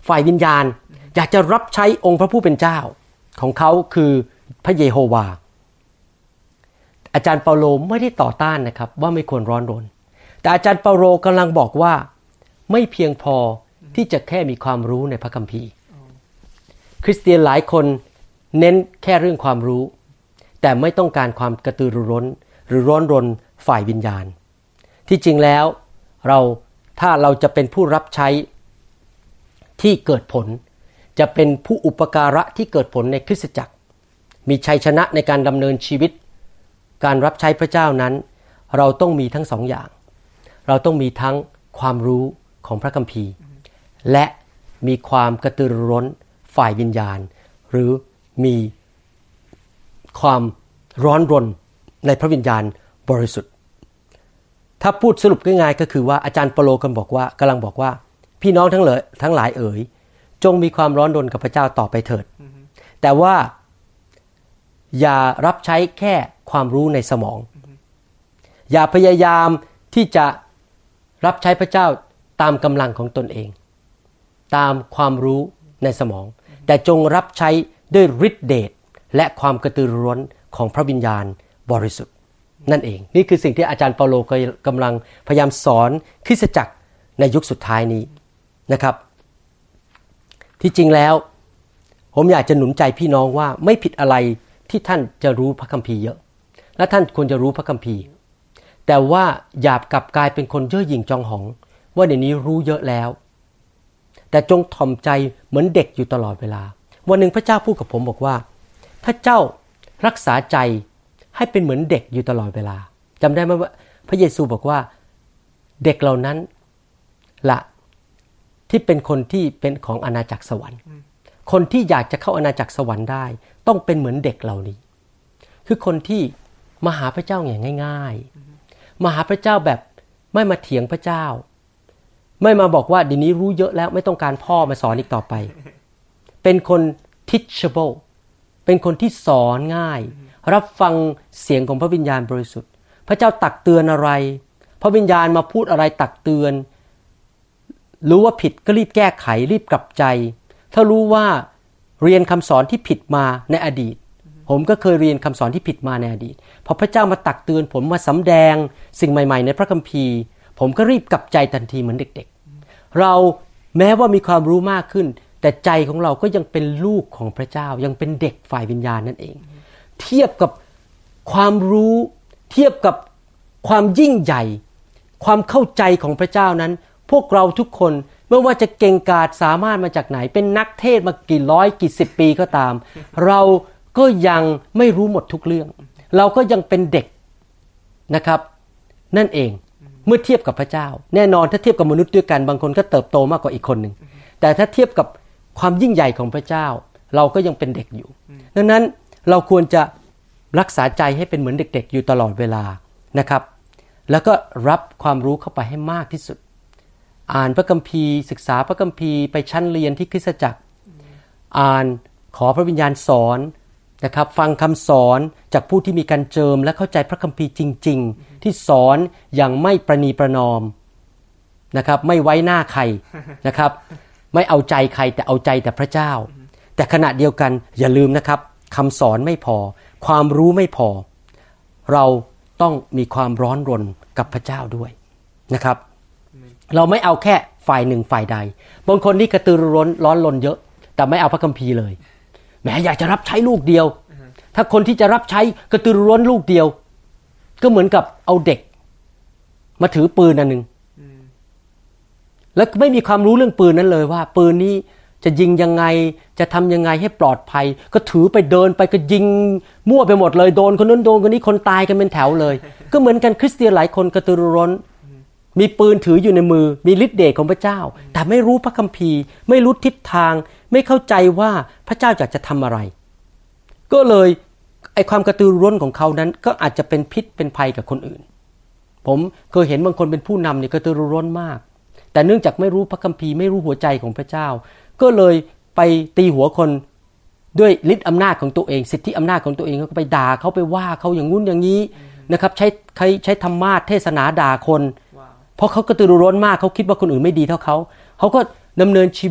B: ฝ่ายวิญญาณอยากจะรับใช้องค์พระผู้เป็นเจ้าของเขาคือพระเยโฮวาอาจารย์เปาโลไม่ได้ต่อต้านนะครับว่าไม่ควรร้อนรนแต่อาจารย์เปาโลกำลังบอกว่าไม่เพียงพอที่จะแค่มีความรู้ในพระคัมภีร์คริสเตียนหลายคนเน้นแค่เรื่องความรู้แต่ไม่ต้องการความกระตือรือร้นหรือร้อนรนฝ่ายวิญญาณที่จริงแล้วถ้าเราจะเป็นผู้รับใช้ที่เกิดผลจะเป็นผู้อุปการะที่เกิดผลในคริสตจักรมีชัยชนะในการดำเนินชีวิตการรับใช้พระเจ้านั้นเราต้องมีทั้งสองอย่างเราต้องมีทั้งความรู้ของพระคัมภีร์และมีความกระตือรือร้นฝ่ายวิญญาณหรือมีความร้อนรนในพระวิญญาณบริสุทธิ์ถ้าพูดสรุปง่ายๆก็คือว่าอาจารย์เปาโลกำลังบอกว่าพี่น้องทั้งหลายเอ๋ยจงมีความร้อนรนกับพระเจ้าต่อไปเถิดแต่ว่าอย่ารับใช้แค่ความรู้ในสมองอย่าพยายามที่จะรับใช้พระเจ้าตามกำลังของตนเองตามความรู้ในสมองแต่จงรับใช้ด้วยฤทธิเดชและความกระตือรือร้นของพระวิญญาณบริสุทธิ์นั่นเองนี่คือสิ่งที่อาจารย์เปาโลกำลังพยายามสอนคริสตจักรในยุคสุดท้ายนี้นะครับที่จริงแล้วผมอยากจะหนุนใจพี่น้องว่าไม่ผิดอะไรที่ท่านจะรู้พระคัมภีร์เยอะและท่านควรจะรู้พระคัมภีร์แต่ว่าอย่ากลับกลายเป็นคนเย่อหยิ่งจองหองว่าเดี๋ยวนี้รู้เยอะแล้วแต่จงถ่อมใจเหมือนเด็กอยู่ตลอดเวลาวันหนึ่งพระเจ้าพูดกับผมบอกว่าถ้าเจ้ารักษาใจให้เป็นเหมือนเด็กอยู่ตลอดเวลาจำได้ไหมว่าพระเยซูบอกว่าเด็กเหล่านั้นละที่เป็นคนที่เป็นของอาณาจักรสวรรค์คนที่อยากจะเข้าอาณาจักรสวรรค์ได้ต้องเป็นเหมือนเด็กเหล่านี้คือคนที่มาหาพระเจ้าอย่างง่ายๆมาหาพระเจ้าแบบไม่มาเถียงพระเจ้าไม่มาบอกว่าเดี๋ยวนี้รู้เยอะแล้วไม่ต้องการพ่อมาสอนอีกต่อไปเป็นคน teachable เป็นคนที่สอนง่ายรับฟังเสียงของพระวิญญาณบริสุทธิ์พระเจ้าตักเตือนอะไรพระวิญญาณมาพูดอะไรตักเตือนรู้ว่าผิดก็รีบแก้ไขรีบกลับใจถ้ารู้ว่าเรียนคำสอนที่ผิดมาในอดีตผมก็เคยเรียนคำสอนที่ผิดมาในอดีตพอพระเจ้ามาตักเตือนผมมาสำแดงสิ่งใหม่ๆในพระคัมภีร์ผมก็รีบกลับใจทันทีเหมือนเด็กๆเราแม้ว่ามีความรู้มากขึ้นแต่ใจของเราก็ยังเป็นลูกของพระเจ้ายังเป็นเด็กฝ่ายวิญญาณนั่นเองเทียบกับความรู้เทียบกับความยิ่งใหญ่ความเข้าใจของพระเจ้านั้นพวกเราทุกคนไม่ว่าจะเก่งกาจสามารถมาจากไหนเป็นนักเทศมากี่ร้อยกี่สิบปีก็ตามเราก็ยังไม่รู้หมดทุกเรื่องเราก็ยังเป็นเด็กนะครับนั่นเองเมื่อเทียบกับพระเจ้าแน่นอนถ้าเทียบกับมนุษย์ด้วยกันบางคนก็เติบโตมากกว่าอีกคนนึงแต่ถ้าเทียบกับความยิ่งใหญ่ของพระเจ้าเราก็ยังเป็นเด็กอยู่ดังนั้นเราควรจะรักษาใจให้เป็นเหมือนเด็กๆอยู่ตลอดเวลานะครับแล้วก็รับความรู้เข้าไปให้มากที่สุดอ่านพระคัมภีร์ศึกษาพระคัมภีร์ไปชั้นเรียนที่คริสตจักรอ่านขอพระวิญญาณสอนนะครับฟังคำสอนจากผู้ที่มีการเจิมและเข้าใจพระคัมภีร์จริงๆที่สอนอย่างไม่ประนีประนอมนะครับไม่ไว้หน้าใครนะครับไม่เอาใจใครแต่เอาใจแต่พระเจ้าแต่ขณะเดียวกันอย่าลืมนะครับคำสอนไม่พอความรู้ไม่พอเราต้องมีความร้อนรนกับพระเจ้าด้วยนะครับเราไม่เอาแค่ฝ่ายหนึ่งฝ่ายใดบางคนนี่กระตือรือร้นร้อนรนเยอะแต่ไม่เอาพระคัมภีร์เลยแหมอยากจะรับใช้ลูกเดียวถ้าคนที่จะรับใช้กระตือรือร้นลูกเดียวก็เหมือนกับเอาเด็กมาถือปืนอันนึงแล้วไม่มีความรู้เรื่องปืนนั้นเลยว่าปืนนี้จะยิงยังไงจะทำยังไงให้ปลอดภัยก็ถือไปเดินไปก็ยิงมั่วไปหมดเลยโดนคนนั้นโดนคนนี้คนตายกันเป็นแถวเลยก็เหมือนกันคริสเตียนหลายคนกระตือรือร้นมีปืนถืออยู่ในมือมีฤทธิ์เดชของพระเจ้าแต่ไม่รู้พระคัมภีร์ไม่รู้ทิศทางไม่เข้าใจว่าพระเจ้าอยากจะทำอะไรก็เลยไอ้ความกระตือรือร้นของเขานั้นก็อาจจะเป็นพิษเป็นภัยกับคนอื่นผมเคยเห็นบางคนเป็นผู้นำเนี่ยกระตือรือร้นมากแต่เนื่องจากไม่รู้พระคัมภีร์ไม่รู้หัวใจของพระเจ้าก็เลยไปตีหัวคนด้วยฤทธิ์อำนาจของตัวเองสิทธิอำนาจของตัวเองก็ไปด่าเขาไปว่าเขาอย่างงู้นอย่างนี้นะครับใช้ธรรมาสเทศนาด่าคนเพราะเขากระตือรือร้นมากเขาคิดว่าคนอื่นไม่ดีเท่าเขาก็ดำเนินชีวิต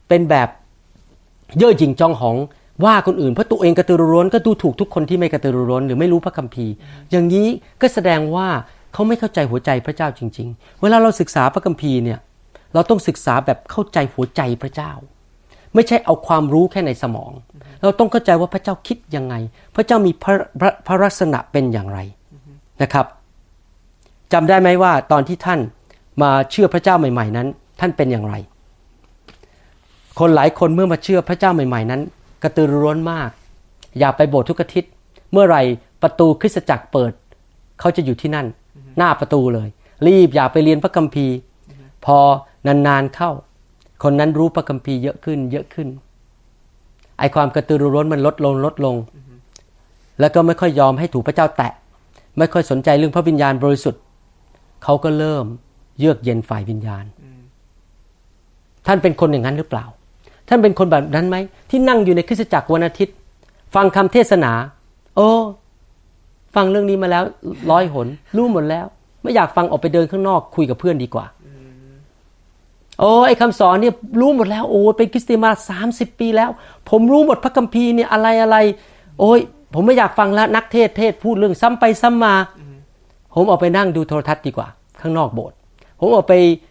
B: เป็นแบบเย่อหยิ่งจองหองว่าคนอื่นเพราะตัวเองกระตือรือร้นก็ดูถูกทุกคนที่ไม่กระตือรือร้นหรือไม่รู้พระคัมภีร์อย่างนี้ก็แสดงว่าเขาไม่เข้าใจหัวใจพระเจ้าจริงๆเวลาเราศึกษาพระคัมภีร์เนี่ยเราต้องศึกษาแบบเข้าใจหัวใจพระเจ้าไม่ใช่เอาความรู้แค่ในสมองเราต้องเข้าใจว่าพระเจ้าคิดยังไงพระเจ้ามีพระลักษณะเป็นอย่างไรนะครับจำได้ไหมว่าตอนที่ท่านมาเชื่อพระเจ้าใหม่ๆนั้นท่านเป็นอย่างไรคนหลายคนเมื่อมาเชื่อพระเจ้าใหม่ๆนั้นกระตือรือร้นมากอยากไปโบสถ์ทุกอาทิตย์เมื่อไหร่ประตูคริสตจักรเปิดเขาจะอยู่ที่นั่นหน้าประตูเลยรีบอยากไปเรียนพระคัมภีร์พอนานๆเข้าคนนั้นรู้พระคัมภีร์เยอะขึ้นไอ้ความกระตือรือร้นมันลดลงแล้วก็ไม่ค่อยยอมให้ถูกพระเจ้าแตะไม่ค่อยสนใจเรื่องพระวิญญาณบริสุทธิ์เขาก็เริ่มเยือกเย็นฝ่ายวิญญาณท่านเป็นคนอย่างนั้นหรือเปล่าท่านเป็นคนแบบนั้นไหมที่นั่งอยู่ในคริสตจักรวันอาทิตย์ฟังคำเทศนาฟังเรื่องนี้มาแล้ว100 หนรู้หมดแล้วไม่อยากฟังออกไปเดินข้างนอกคุยกับเพื่อนดีกว่าไอ้คำสอนเนี่ยรู้หมดแล้วเป็นคริสเตียนมา30 ปีแล้วผมรู้หมดพระคัมภีร์เนี่ยอะไรผมไม่อยากฟังแล้วนักเทศพูดเรื่องซ้ำไปซ้ำมาผมออกไปนั่งดูโทรทัศน์ดีกว่าข้างนอกโบสถ์ผมออกไป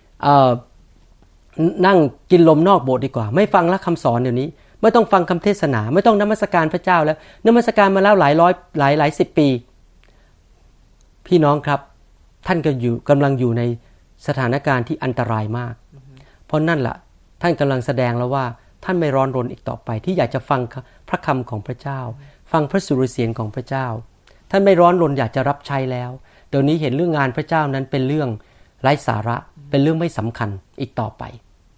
B: นั่งกินลมนอกโบสถ์ดีกว่าไม่ฟังแล้วคำสอนเดี๋ยวนี้ไม่ต้องฟังคำเทศนาไม่ต้องนมัสการพระเจ้าแล้วนมัสการมาแล้วหลาย10 ปีพี่น้องครับท่านกำลังอยู่ในสถานการณ์ที่อันตรายมากเพราะนั่นล่ะท่านกำลังแสดงแล้วว่าท่านไม่ร้อนรนอีกต่อไปที่อยากจะฟังพระคำของพระเจ้าฟังพระสุรเสียงของพระเจ้าท่านไม่ร้อนรนอยากจะรับใช้แล้วเดี๋ยวนี้เห็นเรื่องงานพระเจ้านั้นเป็นเรื่องไร้สาระเป็นเรื่องไม่สำคัญอีกต่อไป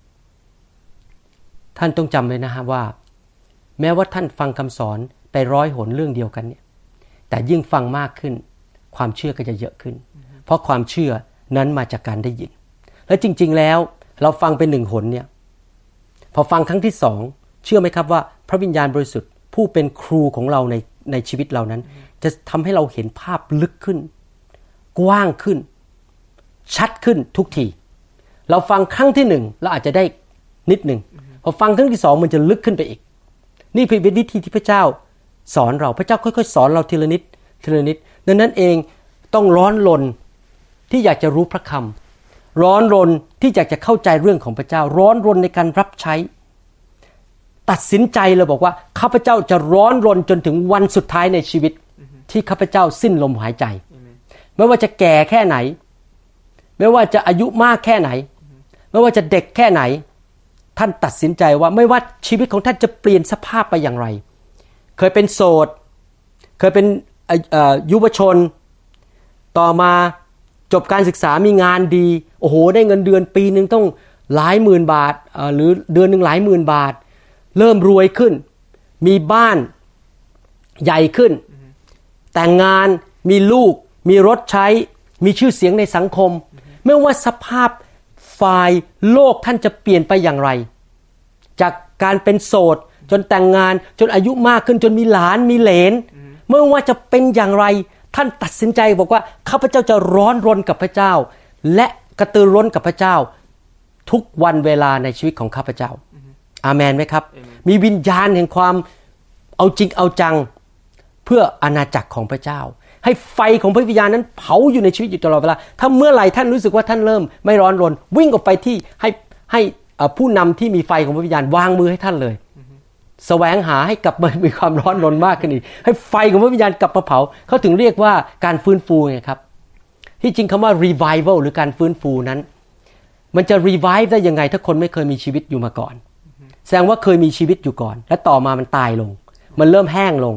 B: ท่านต้องจำไว้นะฮะว่าแม้ว่าท่านฟังคำสอนไป100 หนเรื่องเดียวกันเนี่ยแต่ยิ่งฟังมากขึ้นความเชื่อก็จะเยอะขึ้นเพราะความเชื่อนั้นมาจากการได้ยินและจริงๆแล้วเราฟังไป1 หนเนี่ยพอฟังครั้งที่2เชื่อไหมครับว่าพระวิญญาณบริสุทธิ์ผู้เป็นครูของเราในชีวิตเรานั้นจะทำให้เราเห็นภาพลึกขึ้นกว้างขึ้นชัดขึ้นทุกทีเราฟังครั้งที่1เราอาจจะได้นิดนึงพอฟังครั้งที่2มันจะลึกขึ้นไปอีกนี่เป็นวิธีที่พระเจ้าสอนเราพระเจ้าค่อยๆสอนเราทีละนิดดังนั้นเองต้องร้อนรนที่อยากจะรู้พระคำร้อนรนที่อยากจะเข้าใจเรื่องของพระเจ้าร้อนรนในการรับใช้ตัดสินใจเลยบอกว่าข้าพเจ้าจะร้อนรนจนถึงวันสุดท้ายในชีวิตที่ข้าพเจ้าสิ้นลมหายใจไม่ว่าจะแก่แค่ไหนไม่ว่าจะอายุมากแค่ไหนไม่ว่าจะเด็กแค่ไหนท่านตัดสินใจว่าไม่ว่าชีวิตของท่านจะเปลี่ยนสภาพไปอย่างไรเคยเป็นโสดเคยเป็นยุวชนต่อมาจบการศึกษามีงานดีได้เงินเดือนปีนึงต้องหลายหมื่นบาทหรือเดือนนึงหลายหมื่นบาทเริ่มรวยขึ้นมีบ้านใหญ่ขึ้นแต่งงานมีลูกมีรถใช้มีชื่อเสียงในสังคมไม่ว่าสภาพฝ่ายโลกท่านจะเปลี่ยนไปอย่างไรจากการเป็นโสดจนแต่งงานจนอายุมากขึ้นจนมีหลานมีเหลนไม่ว่าจะเป็นอย่างไรท่านตัดสินใจบอกว่าข้าพเจ้าจะร้อนรนกับพระเจ้าและกระตือร้นกับพระเจ้าทุกวันเวลาในชีวิตของข้าพเจ้าอาเมนไหมครับมีวิญญาณแห่งความเอาจริงเอาจังเพื่ออาณาจักรของพระเจ้าให้ไฟของพระวิญญาณนั้นเผาอยู่ในชีวิตอยู่ตลอดเวลาถ้าเมื่อไหร่ท่านรู้สึกว่าท่านเริ่มไม่ร้อนรนวิ่งออกไปที่ให้ผู้นำที่มีไฟของพระวิญญาณวางมือให้ท่านเลยแสวงหาให้กลับมามีความร้อนรนมากขึ้นอีกให้ไฟของพระวิญญาณกลับมาเผาเขาถึงเรียกว่าการฟื้นฟูไงครับที่จริงคำว่า revival หรือการฟื้นฟูนั้นมันจะ revive ได้ยังไงถ้าคนไม่เคยมีชีวิตอยู่มาก่อนแสดงว่าเคยมีชีวิตอยู่ก่อนและต่อมามันตายลงมันเริ่มแห้งลง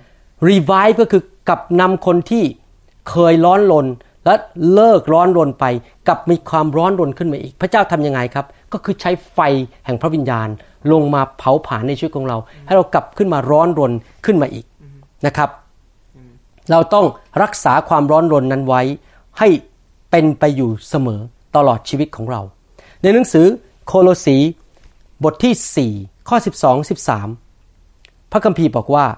B: revive ก็คือกลับนำคนที่เคยร้อนรนและเลิกร้อนรนไปกลับมีความร้อนรนขึ้นมาอีกพระเจ้าทำยังไงครับก็คือใช้ไฟแห่งพระวิญญาณลงมาเผาผลาญในชีวิตของเราให้เรากลับขึ้นมาร้อนรนขึ้นมาอีกนะครับเราต้องรักษาความร้อนรนนั้นไว้ให้เป็นไปอยู่เสมอตลอดชีวิตของเราในหนังสือโคโลสีบทที่4ข้อ 12-13 พระคัมภีร์บอกว่า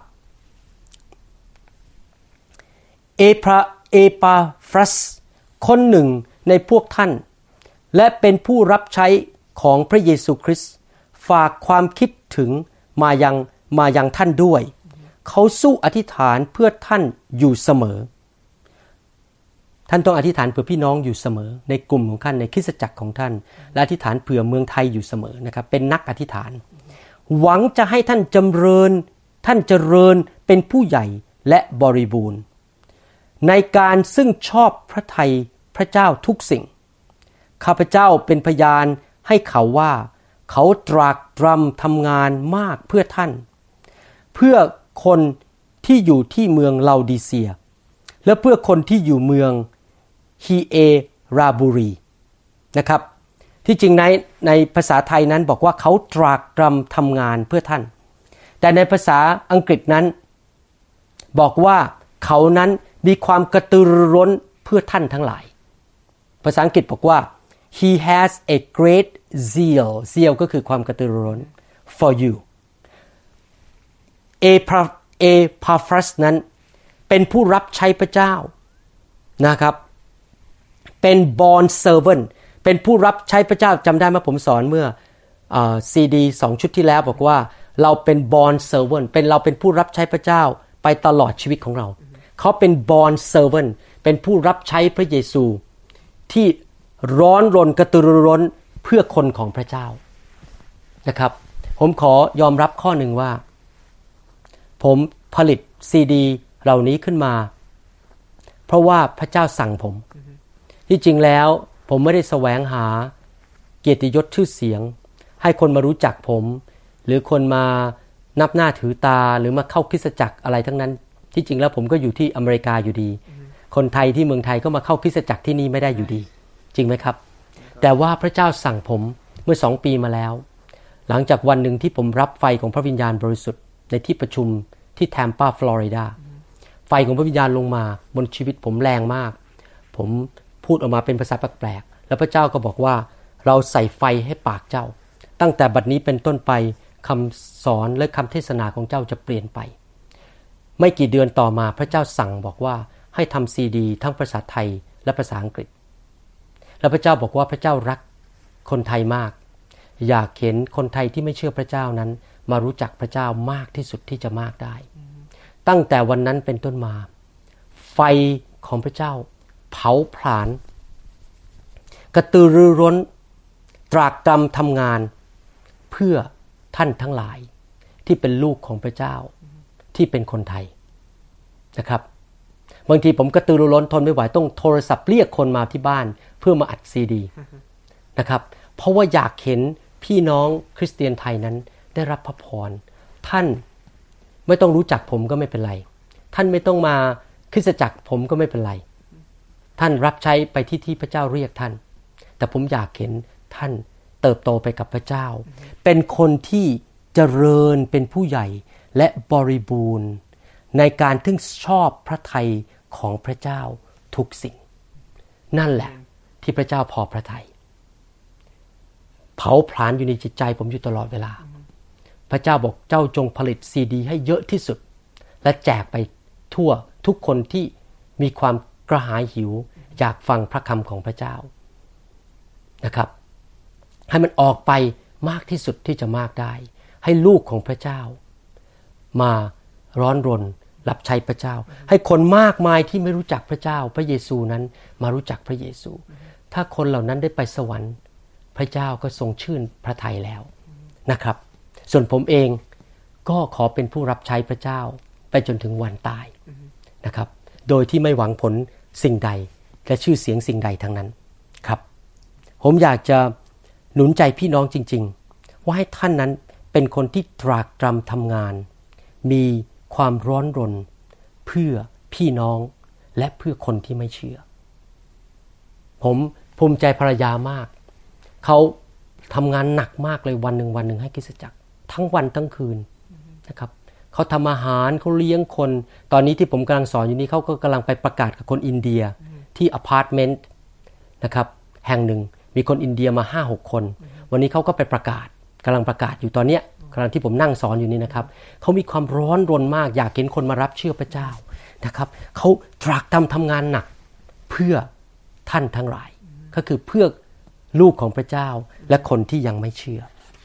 B: เอปาฟรัสคนหนึ่งในพวกท่านและเป็นผู้รับใช้ของพระเยซูคริสต์ฝฝากความคิดถึงมายังท่านด้วยเขาสู้อธิษฐานเพื่อท่านอยู่เสมอท่านต้องอธิษฐานเผื่อพี่น้องอยู่เสมอในกลุ่มของท่านในคริสตจักรของท่านและอธิษฐานเผื่อเมืองไทยอยู่เสมอนะครับเป็นนักอธิษฐานหวังจะให้ท่านเจริญเป็นผู้ใหญ่และบริบูรณ์ในการซึ่งชอบพระทัยพระเจ้าทุกสิ่งข้าพเจ้าเป็นพยานให้เขาว่าเขาตรากตรำทำงานมากเพื่อท่านเพื่อคนที่อยู่ที่เมืองลาดิเซียและเพื่อคนที่อยู่เมืองฮีเอราบูรีนะครับที่จริงในภาษาไทยนั้นบอกว่าเขาตรากตรำทำงานเพื่อท่านแต่ในภาษาอังกฤษนั้นบอกว่าเขานั้นมีความกระตือรือร้นเพื่อท่านทั้งหลายภาษาอังกฤษบอกว่า he has a great zeal ก็คือความกระตือรือร้น for you Epaphras นั้นเป็นผู้รับใช้พระเจ้านะครับเป็น born servant เป็นผู้รับใช้พระเจ้าจำได้ไหมผมสอนเมื่อซีดี2ชุดที่แล้วบอกว่าเราเป็น born servant เราเป็นผู้รับใช้พระเจ้าไปตลอดชีวิตของเราเขาเป็น born servant เป็นผู้รับใช้พระเยซูที่ร้อนรนกระตือรือร้นเพื่อคนของพระเจ้านะครับผมขอยอมรับข้อหนึ่งว่าผมผลิตซีดีเหล่านี้ขึ้นมาเพราะว่าพระเจ้าสั่งผมที่จริงแล้วผมไม่ได้แสวงหาเกียรติยศชื่อเสียงให้คนมารู้จักผมหรือคนมานับหน้าถือตาหรือมาเข้าคริสตจักรอะไรทั้งนั้นที่จริงแล้วผมก็อยู่ที่อเมริกาอยู่ดีคนไทยที่เมืองไทยก็มาเข้าคริสตจักรที่นี่ไม่ได้อยู่ดีจริงไหมครับแต่ว่าพระเจ้าสั่งผมเมื่อ2 ปีมาแล้วหลังจากวันหนึ่งที่ผมรับไฟของพระวิญญาณบริสุทธิ์ในที่ประชุมที่แทมปาฟลอริดาไฟของพระวิญญาณลงมาบนชีวิตผมแรงมากผมพูดออกมาเป็นภาษาแปลกๆแล้วพระเจ้าก็บอกว่าเราใส่ไฟให้ปากเจ้าตั้งแต่บัดนี้เป็นต้นไปคำสอนและคำเทศนาของเจ้าจะเปลี่ยนไปไม่กี่เดือนต่อมาพระเจ้าสั่งบอกว่าให้ทำซีดีทั้งภาษาไทยและภาษาอังกฤษแล้วพระเจ้าบอกว่าพระเจ้ารักคนไทยมากอยากเห็นคนไทยที่ไม่เชื่อพระเจ้านั้นมารู้จักพระเจ้ามากที่สุดที่จะมากได้ตั้งแต่วันนั้นเป็นต้นมาไฟของพระเจ้าเผาผลาญกระตือรือร้นตรากตรำทำงานเพื่อท่านทั้งหลายที่เป็นลูกของพระเจ้าที่เป็นคนไทยนะครับบางทีผมกระตือรือร้นทนไม่ไหวต้องโทรศัพท์เรียกคนมาที่บ้านเพื่อมาอัดซีดีนะครับเพราะว่าอยากเห็นพี่น้องคริสเตียนไทยนั้นได้รับพระพรท่านไม่ต้องรู้จักผมก็ไม่เป็นไรท่านไม่ต้องมาคริสตจักรผมก็ไม่เป็นไรท่านรับใช้ไปที่พระเจ้าเรียกท่านแต่ผมอยากเห็นท่านเติบโตไปกับพระเจ้าเป็นคนที่เจริญเป็นผู้ใหญ่และบริบูรณ์ในการที่ชอบพระทัยของพระเจ้าทุกสิ่งนั่นแหละที่พระเจ้าพอพระทัยเผาผลาญอยู่ในจิตใจผมอยู่ตลอดเวลาพระเจ้าบอกเจ้าจงผลิตซีดีให้เยอะที่สุดและแจกไปทั่วทุกคนที่มีความกระหายหิวอยากฟังพระคำของพระเจ้านะครับให้มันออกไปมากที่สุดที่จะมากได้ให้ลูกของพระเจ้ามาร้อนรนรับใช้พระเจ้าให้คนมากมายที่ไม่รู้จักพระเจ้าพระเยซูนั้นมารู้จักพระเยซูถ้าคนเหล่านั้นได้ไปสวรรค์พระเจ้าก็ทรงชื่นพระทัยแล้วนะครับส่วนผมเองก็ขอเป็นผู้รับใช้พระเจ้าไปจนถึงวันตายนะครับโดยที่ไม่หวังผลสิ่งใดและชื่อเสียงสิ่งใดทั้งนั้นครับผมอยากจะหนุนใจพี่น้องจริงๆว่าให้ท่านนั้นเป็นคนที่ตรากตรำทำงานมีความร้อนรนเพื่อพี่น้องและเพื่อคนที่ไม่เชื่อผมภูมิใจภรรยามากเขาทำงานหนักมากเลยวันหนึ่งให้คริสตจักรทั้งวันทั้งคืนนะครับเขาทำอาหารเขาเลี้ยงคนตอนนี้ที่ผมกำลังสอนอยู่นี้เขาก็กำลังไปประกาศกับคนอินเดียที่อพาร์ตเมนต์นะครับแห่งหนึ่งมีคนอินเดียมา 5-6 คนวันนี้เขาก็ไปประกาศกำลังประกาศอยู่ตอนเนี้ยขณะที่ผมนั่งสอนอยู่นี่นะครับเขามีความร้อนรนมากอยากเห็นคนมารับเชื่อพระเจ้านะครับเขาตรากตรำทำงานหนักเพื่อท่านทั้งหลายก็คือเพื่อลูกของพระเจ้าและคนที่ยังไม่เชื่อ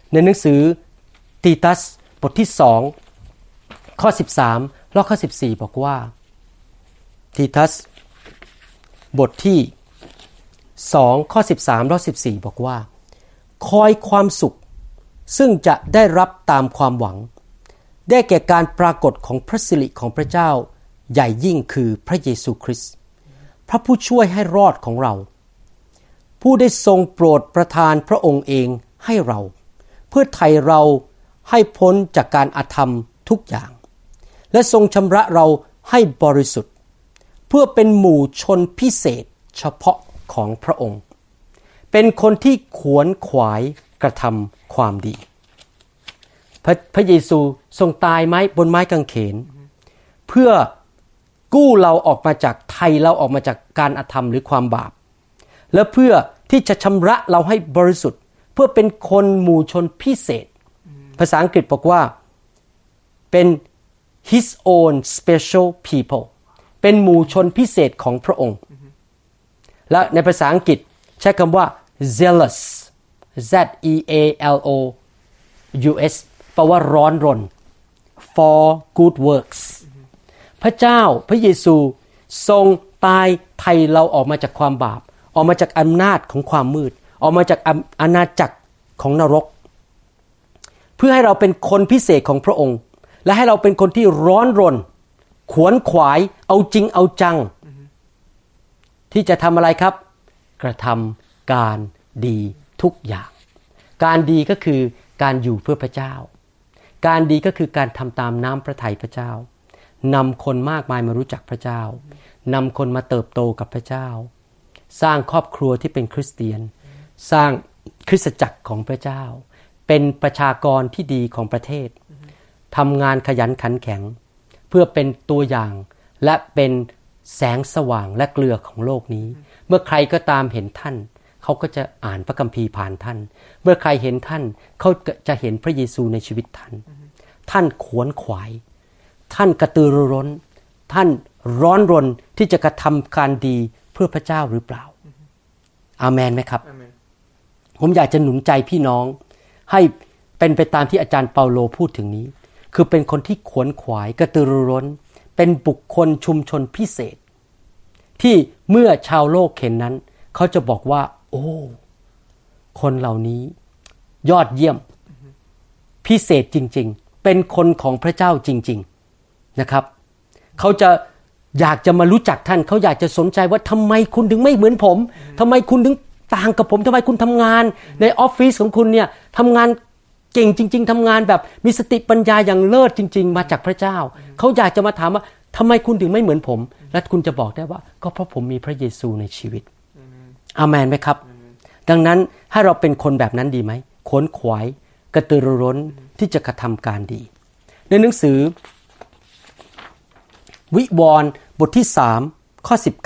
B: ในหนังสือตีตัสบทที่2ข้อ13และข้อ14บอกว่าตีตัสบทที่2ข้อ13และ14บอกว่าคอยความสุขซึ่งจะได้รับตามความหวังได้แก่การปรากฏของพระสิริของพระเจ้าใหญ่ยิ่งคือพระเยซูคริสต์พระผู้ช่วยให้รอดของเราผู้ได้ทรงโปรดประทานพระองค์เองให้เราเพื่อไถ่เราให้พ้นจากการอธรรมทุกอย่างและทรงชำระเราให้บริสุทธิ์เพื่อเป็นหมู่ชนพิเศษเฉพาะของพระองค์เป็นคนที่ขวนขวายกระทำความดีพระเยซูทรงตายไหมบนไม้กางเขนเพื่อกู้เราออกมาจากไถ่เราออกมาจากการอธรรมหรือความบาปและเพื่อที่จะชำระเราให้บริสุทธิ์เพื่อเป็นคนหมู่ชนพิเศษภาษาอังกฤษบอกว่าเป็น his own special people เป็นหมู่ชนพิเศษของพระองค์และในภาษาอังกฤษใช้คำว่า zealous z e a l o u s แปลว่าร้อนรน for good works พระเจ้าพระเยซูทรงตายไถ่เราออกมาจากความบาปออกมาจากอำนาจของความมืดออกมาจากอาณาจักรของนรกเพื่อให้เราเป็นคนพิเศษของพระองค์และให้เราเป็นคนที่ร้อนรนขวนขวายเอาจริงเอาจังที่จะทำอะไรครับกระทำการดีทุกอย่างการดีก็คือการอยู่เพื่อพระเจ้าการดีก็คือการทำตามน้ำพระทัยพระเจ้านำคนมากมายมารู้จักพระเจ้านำคนมาเติบโตกับพระเจ้าสร้างครอบครัวที่เป็นคริสเตียนสร้างคริสตจักรของพระเจ้าเป็นประชากรที่ดีของประเทศทำงานขยันขันแข็งเพื่อเป็นตัวอย่างและเป็นแสงสว่างและเกลือของโลกนี้เมื่อใครก็ตามเห็นท่านเขาก็จะอ่านพระคัมภีร์ผ่านท่านเมื่อใครเห็นท่านเขาจะเห็นพระเยซูในชีวิตท่านท่านขวนขวายท่านกระตือรือร้นท่านร้อนรนที่จะกระทำการดีเพื่อพระเจ้าหรือเปล่าอาเมนไหมครับผมอยากจะหนุนใจพี่น้องให้เป็นไปตามที่อาจารย์เปาโลพูดถึงนี้คือเป็นคนที่ขวนขวายกระตือรือร้นเป็นบุคคลชุมชนพิเศษที่เมื่อชาวโลกเห็นนั้นเขาจะบอกว่าโอ้คนเหล่านี้ยอดเยี่ยมพิเศษจริงๆเป็นคนของพระเจ้าจริงๆนะครับเขาจะอยากจะมารู้จักท่านเขาอยากจะสนใจว่าทำไมคุณถึงไม่เหมือนผมทำไมคุณถึงต่างกับผมทำไมคุณทำงานในออฟฟิศของคุณเนี่ยทำงานเก่งจริงๆทำงานแบบมีสติปัญญาอย่างเลิศจริงๆมาจากพระเจ้าเขาอยากจะมาถามว่าทำไมคุณถึงไม่เหมือนผมและคุณจะบอกได้ว่าก็เพราะผมมีพระเยซูในชีวิตอาเมนไหมครับดังนั้นให้เราเป็นคนแบบนั้นดีไหมขวนขวายกระตือรือร้นที่จะกระทำการดีในหนังสือวิวรณ์บทที่3ข้อ19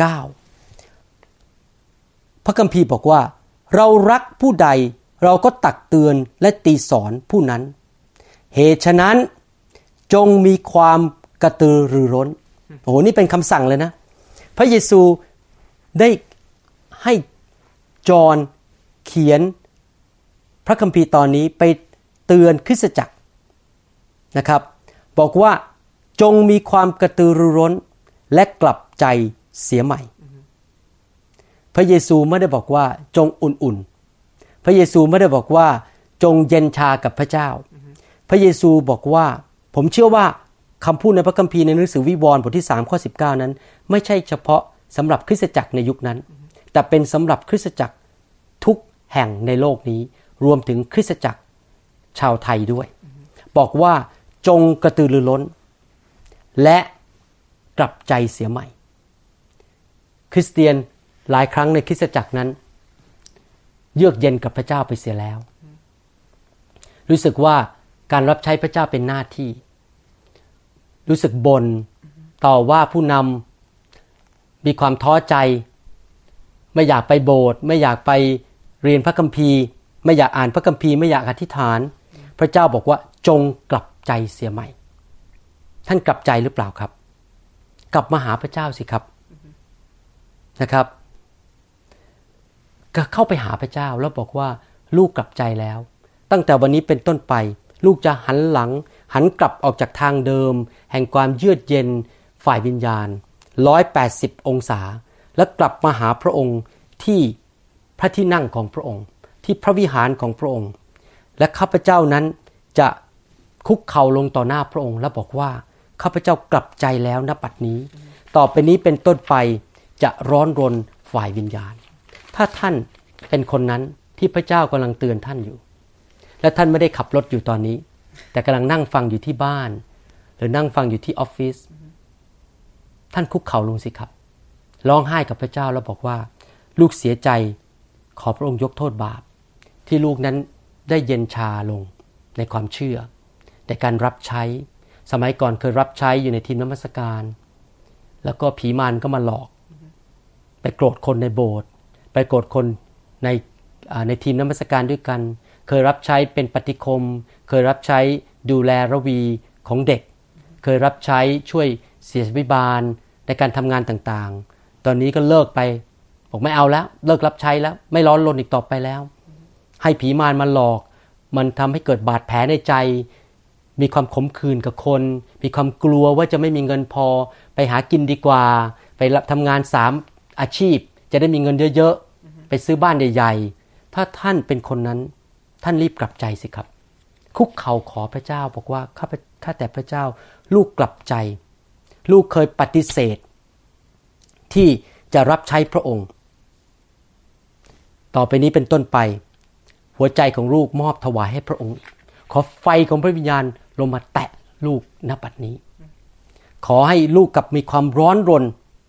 B: พระคัมภีร์บอกว่าเรารักผู้ใดเราก็ตักเตือนและตีสอนผู้นั้นเหตุฉะนั้นจงมีความกระตือรือร้นโอ้โหนี่เป็นคำสั่งเลยนะพระเยซูได้ให้จอห์นเขียนพระคัมภีร์ตอนนี้ไปเตือนคริสตจักรนะครับบอกว่าจงมีความกระตือรือร้นและกลับใจเสียใหม่พระเยซูไม่ได้บอกว่าจงอุ่นๆพระเยซูไม่ได้บอกว่าจงเย็นชากับพระเจ้าพระเยซูบอกว่าผมเชื่อว่าคำพูดในพระคัมภีร์ในหนังสือวิวรณ์บทที่3ข้อ19นั้นไม่ใช่เฉพาะสำหรับคริสตจักรในยุคนั้นแต่เป็นสำหรับคริสตจักรทุกแห่งในโลกนี้รวมถึงคริสตจักรชาวไทยด้วยบอกว่าจงกระตือรือร้นและกลับใจเสียใหม่คริสเตียนหลายครั้งในคริสตจักรนั้นเยือกเย็นกับพระเจ้าไปเสียแล้วรู้สึกว่าการรับใช้พระเจ้าเป็นหน้าที่รู้สึกบ่นต่อว่าผู้นำมีความท้อใจไม่อยากไปโบสถ์ไม่อยากไปเรียนพระคัมภีร์ไม่อยากอ่านพระคัมภีร์ไม่อยากอธิษฐานพระเจ้าบอกว่าจงกลับใจเสียใหม่ท่านกลับใจหรือเปล่าครับกลับมาหาพระเจ้าสิครับนะครับก็เข้าไปหาพระเจ้าแล้วบอกว่าลูกกลับใจแล้วตั้งแต่วันนี้เป็นต้นไปลูกจะหันหลังหันกลับออกจากทางเดิมแห่งความเยือกเย็นฝ่ายวิญญาณ180องศาและกลับมาหาพระองค์ที่พระที่นั่งของพระองค์ที่พระวิหารของพระองค์และข้าพเจ้านั้นจะคุกเข่าลงต่อหน้าพระองค์และบอกว่าข้าพเจ้ากลับใจแล้วณบัดนี้ต่อไปนี้เป็นต้นไปจะร้อนรนฝ่ายวิญญาณถ้าท่านเป็นคนนั้นที่พระเจ้ากำลังเตือนท่านอยู่และท่านไม่ได้ขับรถอยู่ตอนนี้แต่กำลังนั่งฟังอยู่ที่บ้านหรือนั่งฟังอยู่ที่ออฟฟิศท่านคุกเข่าลงสิครับร้องไห้กับพระเจ้าแล้วบอกว่าลูกเสียใจขอพระองค์ยกโทษบาปที่ลูกนั้นได้เย็นชาลงในความเชื่อในการรับใช้สมัยก่อนเคยรับใช้อยู่ในทีมนมัสการแล้วก็ผีมารก็มาหลอกไปโกรธคนในโบสถ์ไปโกรธคนในทีมนมัสการด้วยกันเคยรับใช้เป็นปฏิคมเคยรับใช้ดูแลระวีของเด็กเคยรับใช้ช่วยเสียบิบาลในการทำงานต่างๆตอนนี้ก็เลิกไปบอกไม่เอาแล้วเลิกรับใช้แล้วไม่ร้อนรนอีกต่อไปแล้วให้ผีมารมาหลอกมันทำให้เกิดบาดแผลในใจมีความขมขื่นกับคนมีความกลัวว่าจะไม่มีเงินพอไปหากินดีกว่าไปรับทำงาน3อาชีพจะได้มีเงินเยอะๆไปซื้อบ้านใหญ่ๆถ้าท่านเป็นคนนั้นท่านรีบกลับใจสิครับคุกเข่าขอพระเจ้าบอกว่าข้าแต่พระเจ้าลูกกลับใจลูกเคยปฏิเสธที่จะรับใช้พระองค์ต่อไปนี้เป็นต้นไปหัวใจของลูกมอบถวายให้พระองค์ขอไฟของพระวิญญาณลงมาแตะลูกณบัดนี้ขอให้ลูกกลับมีความร้อนรน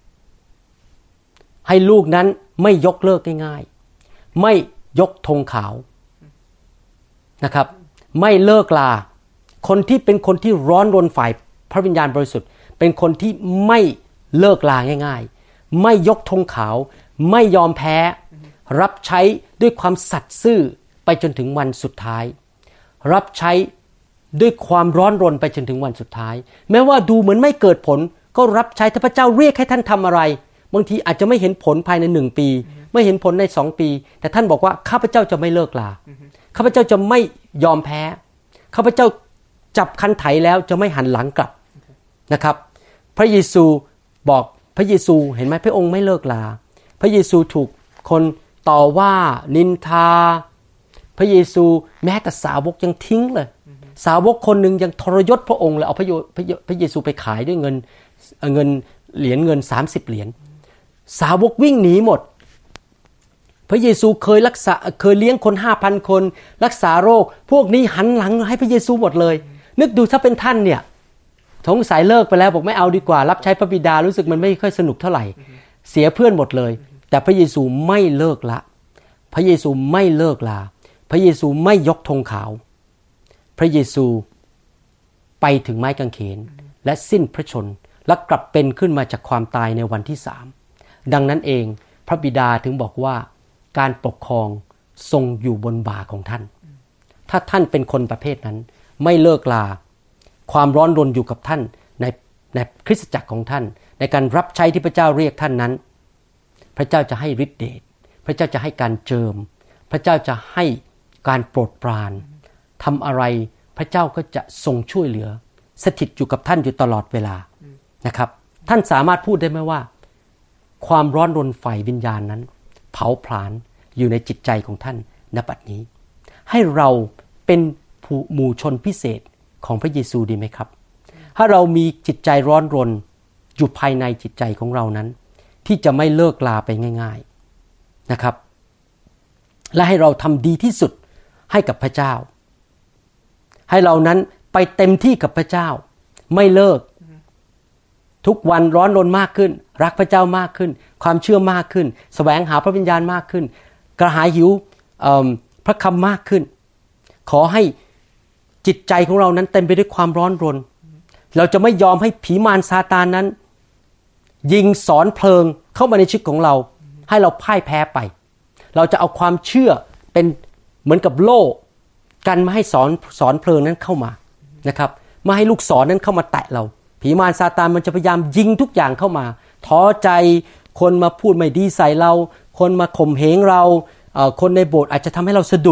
B: ให้ลูกนั้นไม่ยกเลิกง่ายๆไม่ยกธงขาวนะครับไม่เลิกลาคนที่เป็นคนที่ร้อนรนฝ่ายพระวิญญาณบริสุทธิ์เป็นคนที่ไม่เลิกลาง่ายๆไม่ยกธงขาวไม่ยอมแพ้รับใช้ด้วยความสัตย์ซื่อไปจนถึงวันสุดท้ายรับใช้ด้วยความร้อนรนไปจนถึงวันสุดท้ายแม้ว่าดูเหมือนไม่เกิดผลก็รับใช้ถ้าพระเจ้าเรียกให้ท่านทำอะไรบางทีอาจจะไม่เห็นผลภายใน1ปีไม่เห็นผลใน2ปีแต่ท่านบอกว่าข้าพเจ้าจะไม่เลิกลาข้าพเจ้าจะไม่ยอมแพ้ข้าพเจ้าจับคันไถแล้วจะไม่หันหลังกลับนะครับพระเยซูบอกพระเยซูเห็นไหมพระองค์ไม่เลิกลาพระเยซูถูกคนต่อว่านินทาพระเยซูแม้แต่สาวกยังทิ้งเลยสาวกคนหนึ่งยังทรยศพระองค์เลยเอาพระเยซูไปขายด้วยเงินเหรียญเงิน30เหรียญสาวกวิ่งหนีหมดพระเยซูเคยเลี้ยงคน 5,000 คนรักษาโรคพวกนี้หันหลังให้พระเยซูหมดเลยนึกดูถ้าเป็นท่านเนี่ยสงสัยเลิกไปแล้วบอกไม่เอาดีกว่ารับใช้พระบิดารู้สึกมันไม่ค่อยสนุกเท่าไหร่เสียเพื่อนหมดเลยแต่พระเยซูไม่เลิกละพระเยซูไม่เลิกลาพระเยซูไม่ยกธงขาวพระเยซูไปถึงไม้กางเขนและสิ้นพระชนม์และกลับเป็นขึ้นมาจากความตายในวันที่3ดังนั้นเองพระบิดาถึงบอกว่าการปกครองทรงอยู่บนบ่าของท่านถ้าท่านเป็นคนประเภทนั้นไม่เลิกลาความร้อนรนอยู่กับท่านในคริสตจักรของท่านในการรับใช้ที่พระเจ้าเรียกท่านนั้นพระเจ้าจะให้ฤทธิ์เดชพระเจ้าจะให้การเจิมพระเจ้าจะให้การโปรดปรานทำอะไรพระเจ้าก็จะทรงช่วยเหลือสถิตอยู่กับท่านอยู่ตลอดเวลานะครับท่านสามารถพูดได้ไหมว่าความร้อนรนไฟวิญญาณนั้นเผาผลาญอยู่ในจิตใจของท่านณบัดนี้ให้เราเป็นหมู่ชนพิเศษของพระเยซูดีไหมครับถ้าเรามีจิตใจร้อนรนอยู่ภายในจิตใจของเรานั้นที่จะไม่เลิกลาไปง่ายๆนะครับและให้เราทำดีที่สุดให้กับพระเจ้าให้เรานั้นไปเต็มที่กับพระเจ้าไม่เลิกทุกวันร้อนรนมากขึ้นรักพระเจ้ามากขึ้นความเชื่อมากขึ้นแสวงหาพระวิญญาณมากขึ้นกระหายหิวพระคำมากขึ้นขอให้จิตใจของเรานั้นเต็มไปด้วยความร้อนรนเราจะไม่ยอมให้ผีมารซาตานนั้นยิงสอนเพลิงเข้ามาในชีวิตของเราให้เราพ่ายแพ้ไปเราจะเอาความเชื่อเป็นเหมือนกับโล่กันไม่ให้สอนเพลิงนั้นเข้ามานะครับไม่ให้ลูกศรนั้นเข้ามาแตะเราผีมารซาตานมันจะพยายามยิงทุกอย่างเข้ามาท้อใจคนมาพูดไม่ดีใส่เราคนมาข่มเหงเราคนในโบสถ์อาจจะทำให้เราสะดุด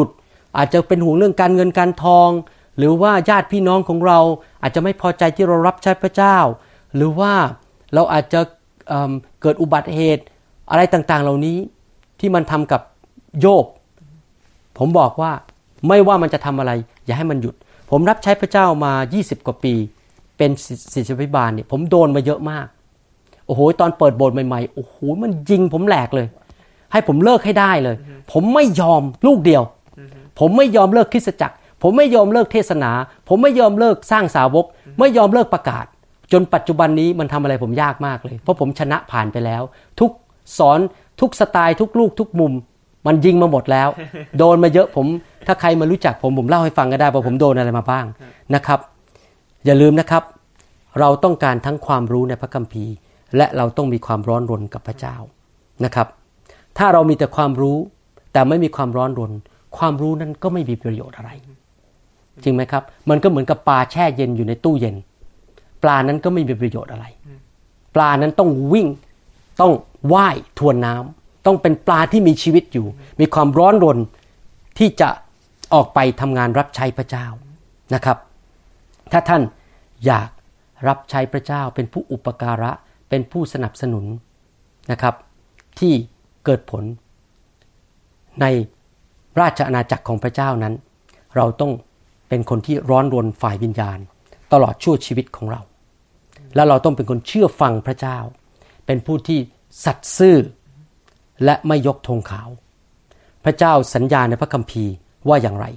B: อาจจะเป็นห่วงเรื่องการเงินการทองหรือว่าญาติพี่น้องของเราอาจจะไม่พอใจที่เรารับใช้พระเจ้าหรือว่าเราอาจจะเกิดอุบัติเหตุอะไรต่างๆเหล่านี้ที่มันทำกับโยบผมบอกว่าไม่ว่ามันจะทำอะไรอย่าให้มันหยุดผมรับใช้พระเจ้ามา20กว่าปีเป็นศิษยาภิบาลเนี่ยผมโดนมาเยอะมากโอ้โหตอนเปิดโบสถ์ใหม่ๆโอ้โหมันยิงผมแหลกเลยให้ผมเลิกให้ได้เลยผมไม่ยอมลูกเดียวผมไม่ยอมเลิกคริสตจักรผมไม่ยอมเลิกเทศนาผมไม่ยอมเลิกสร้างสาวกไม่ยอมเลิกประกาศจนปัจจุบันนี้มันทำอะไรผมยากมากเลยเพราะผมชนะผ่านไปแล้วทุกสอนทุกสไตล์ทุกลูกทุกมุมมันยิงมาหมดแล้วโดนมาเยอะผมถ้าใครมารู้จักผมเล่าให้ฟังก็ได้ว่าผมโดนอะไรมาบ้างนะครับอย่าลืมนะครับเราต้องการทั้งความรู้ในพระคัมภีร์และเราต้องมีความร้อนรนกับพระเจ้านะครับถ้าเรามีแต่ความรู้แต่ไม่มีความร้อนรนความรู้นั้นก็ไม่มีประโยชน์อะไรจริงไหมครับมันก็เหมือนกับปลาแช่เย็นอยู่ในตู้เย็นปลานั้นก็ไม่มีประโยชน์อะไรปลานั้นต้องวิ่งต้องว่ายทวนน้ำต้องเป็นปลาที่มีชีวิตอยู่มีความร้อนรนที่จะออกไปทำงานรับใช้พระเจ้านะครับถ้าท่านอยากรับใช้พระเจ้าเป็นผู้อุปการะเป็นผู้สนับสนุนนะครับที่เกิดผลในราชอาณาจักรของพระเจ้านั้นเราต้องเป็นคนที่ร้อนรนฝ่ายวิญญาณตลอดชั่วชีวิตของเราและเราต้องเป็นคนเชื่อฟังพระเจ้าเป็นผู้ที่สัตย์ซื่อและไม่ยกธงขาวพระเจ้าสัญญาในพระคัมภีร์ว่าอย่างไร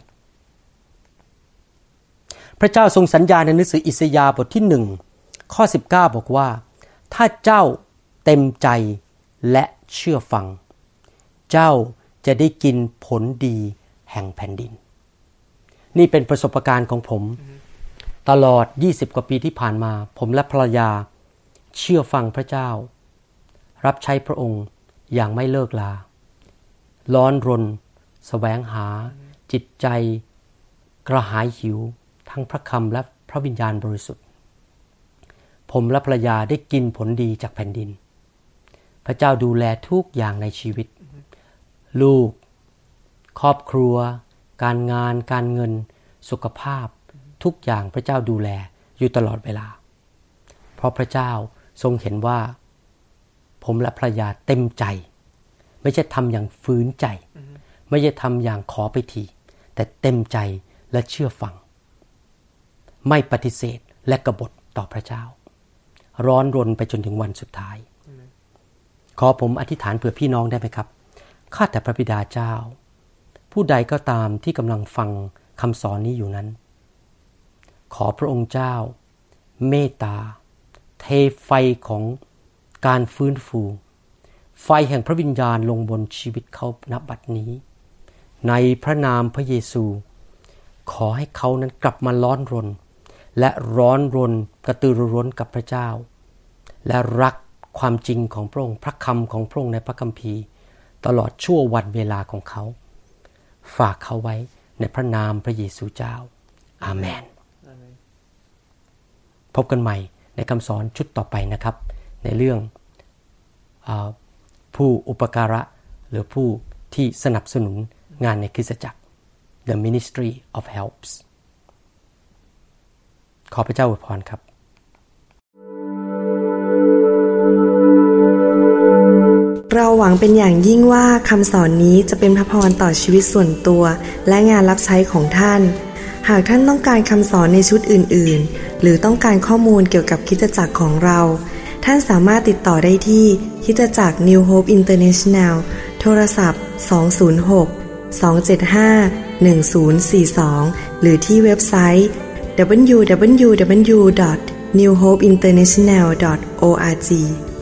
B: พระเจ้าทรงสัญญาในหนังสืออิสยาห์บทที่1ข้อ19บอกว่าถ้าเจ้าเต็มใจและเชื่อฟังเจ้าจะได้กินผลดีแห่งแผ่นดินนี่เป็นประสบการณ์ของผมตลอด20กว่าปีที่ผ่านมาผมและภรรยาเชื่อฟังพระเจ้ารับใช้พระองค์อย่างไม่เลิกลาร้อนรนแสวงหาจิตใจกระหายหิวทั้งพระคำและพระวิญญาณบริสุทธิ์ผมและภรรยาได้กินผลดีจากแผ่นดินพระเจ้าดูแลทุกอย่างในชีวิตลูกครอบครัวการงานการเงินสุขภาพทุกอย่างพระเจ้าดูแลอยู่ตลอดเวลาเพราะพระเจ้าทรงเห็นว่าผมและภรรยาเต็มใจไม่ใช่ทำอย่างฝืนใจไม่ใช่ทำอย่างขอไปทีแต่เต็มใจและเชื่อฟังไม่ปฏิเสธและกบฏต่อพระเจ้าร้อนรนไปจนถึงวันสุดท้ายขอผมอธิษฐานเผื่อพี่น้องได้ไหมครับข้าแต่พระบิดาเจ้าผู้ใดก็ตามที่กำลังฟังคำสอนนี้อยู่นั้นขอพระองค์เจ้าเมตตาเทไฟของการฟื้นฟูไฟแห่งพระวิญญาณลงบนชีวิตเขาณบัดนี้ในพระนามพระเยซูขอให้เขานั้นกลับมาร้อนรนและร้อนรนกระตือรือร้นกับพระเจ้าและรักความจริงของพระองค์พระคำของพระองค์ในพระคัมภีร์ตลอดชั่ววันเวลาของเขาฝากเขาไว้ในพระนามพระเยซูเจ้าอาเมนพบกันใหม่ในคำสอนชุดต่อไปนะครับในเรื่องผู้อุปการะหรือผู้ที่สนับสนุนงานในคริสตจักร The Ministry of Helps ขอพระเจ้าอวยพรครับ
A: เราหวังเป็นอย่างยิ่งว่าคำสอนนี้จะเป็นพระพรต่อชีวิตส่วนตัวและงานรับใช้ของท่านหากท่านต้องการคำสอนในชุดอื่นๆหรือต้องการข้อมูลเกี่ยวกับคริสตจักรของเราท่านสามารถติดต่อได้ที่คริสตจักร New Hope International โทรศัพท์206-275-1042หรือที่เว็บไซต์ www.newhopeinternational.org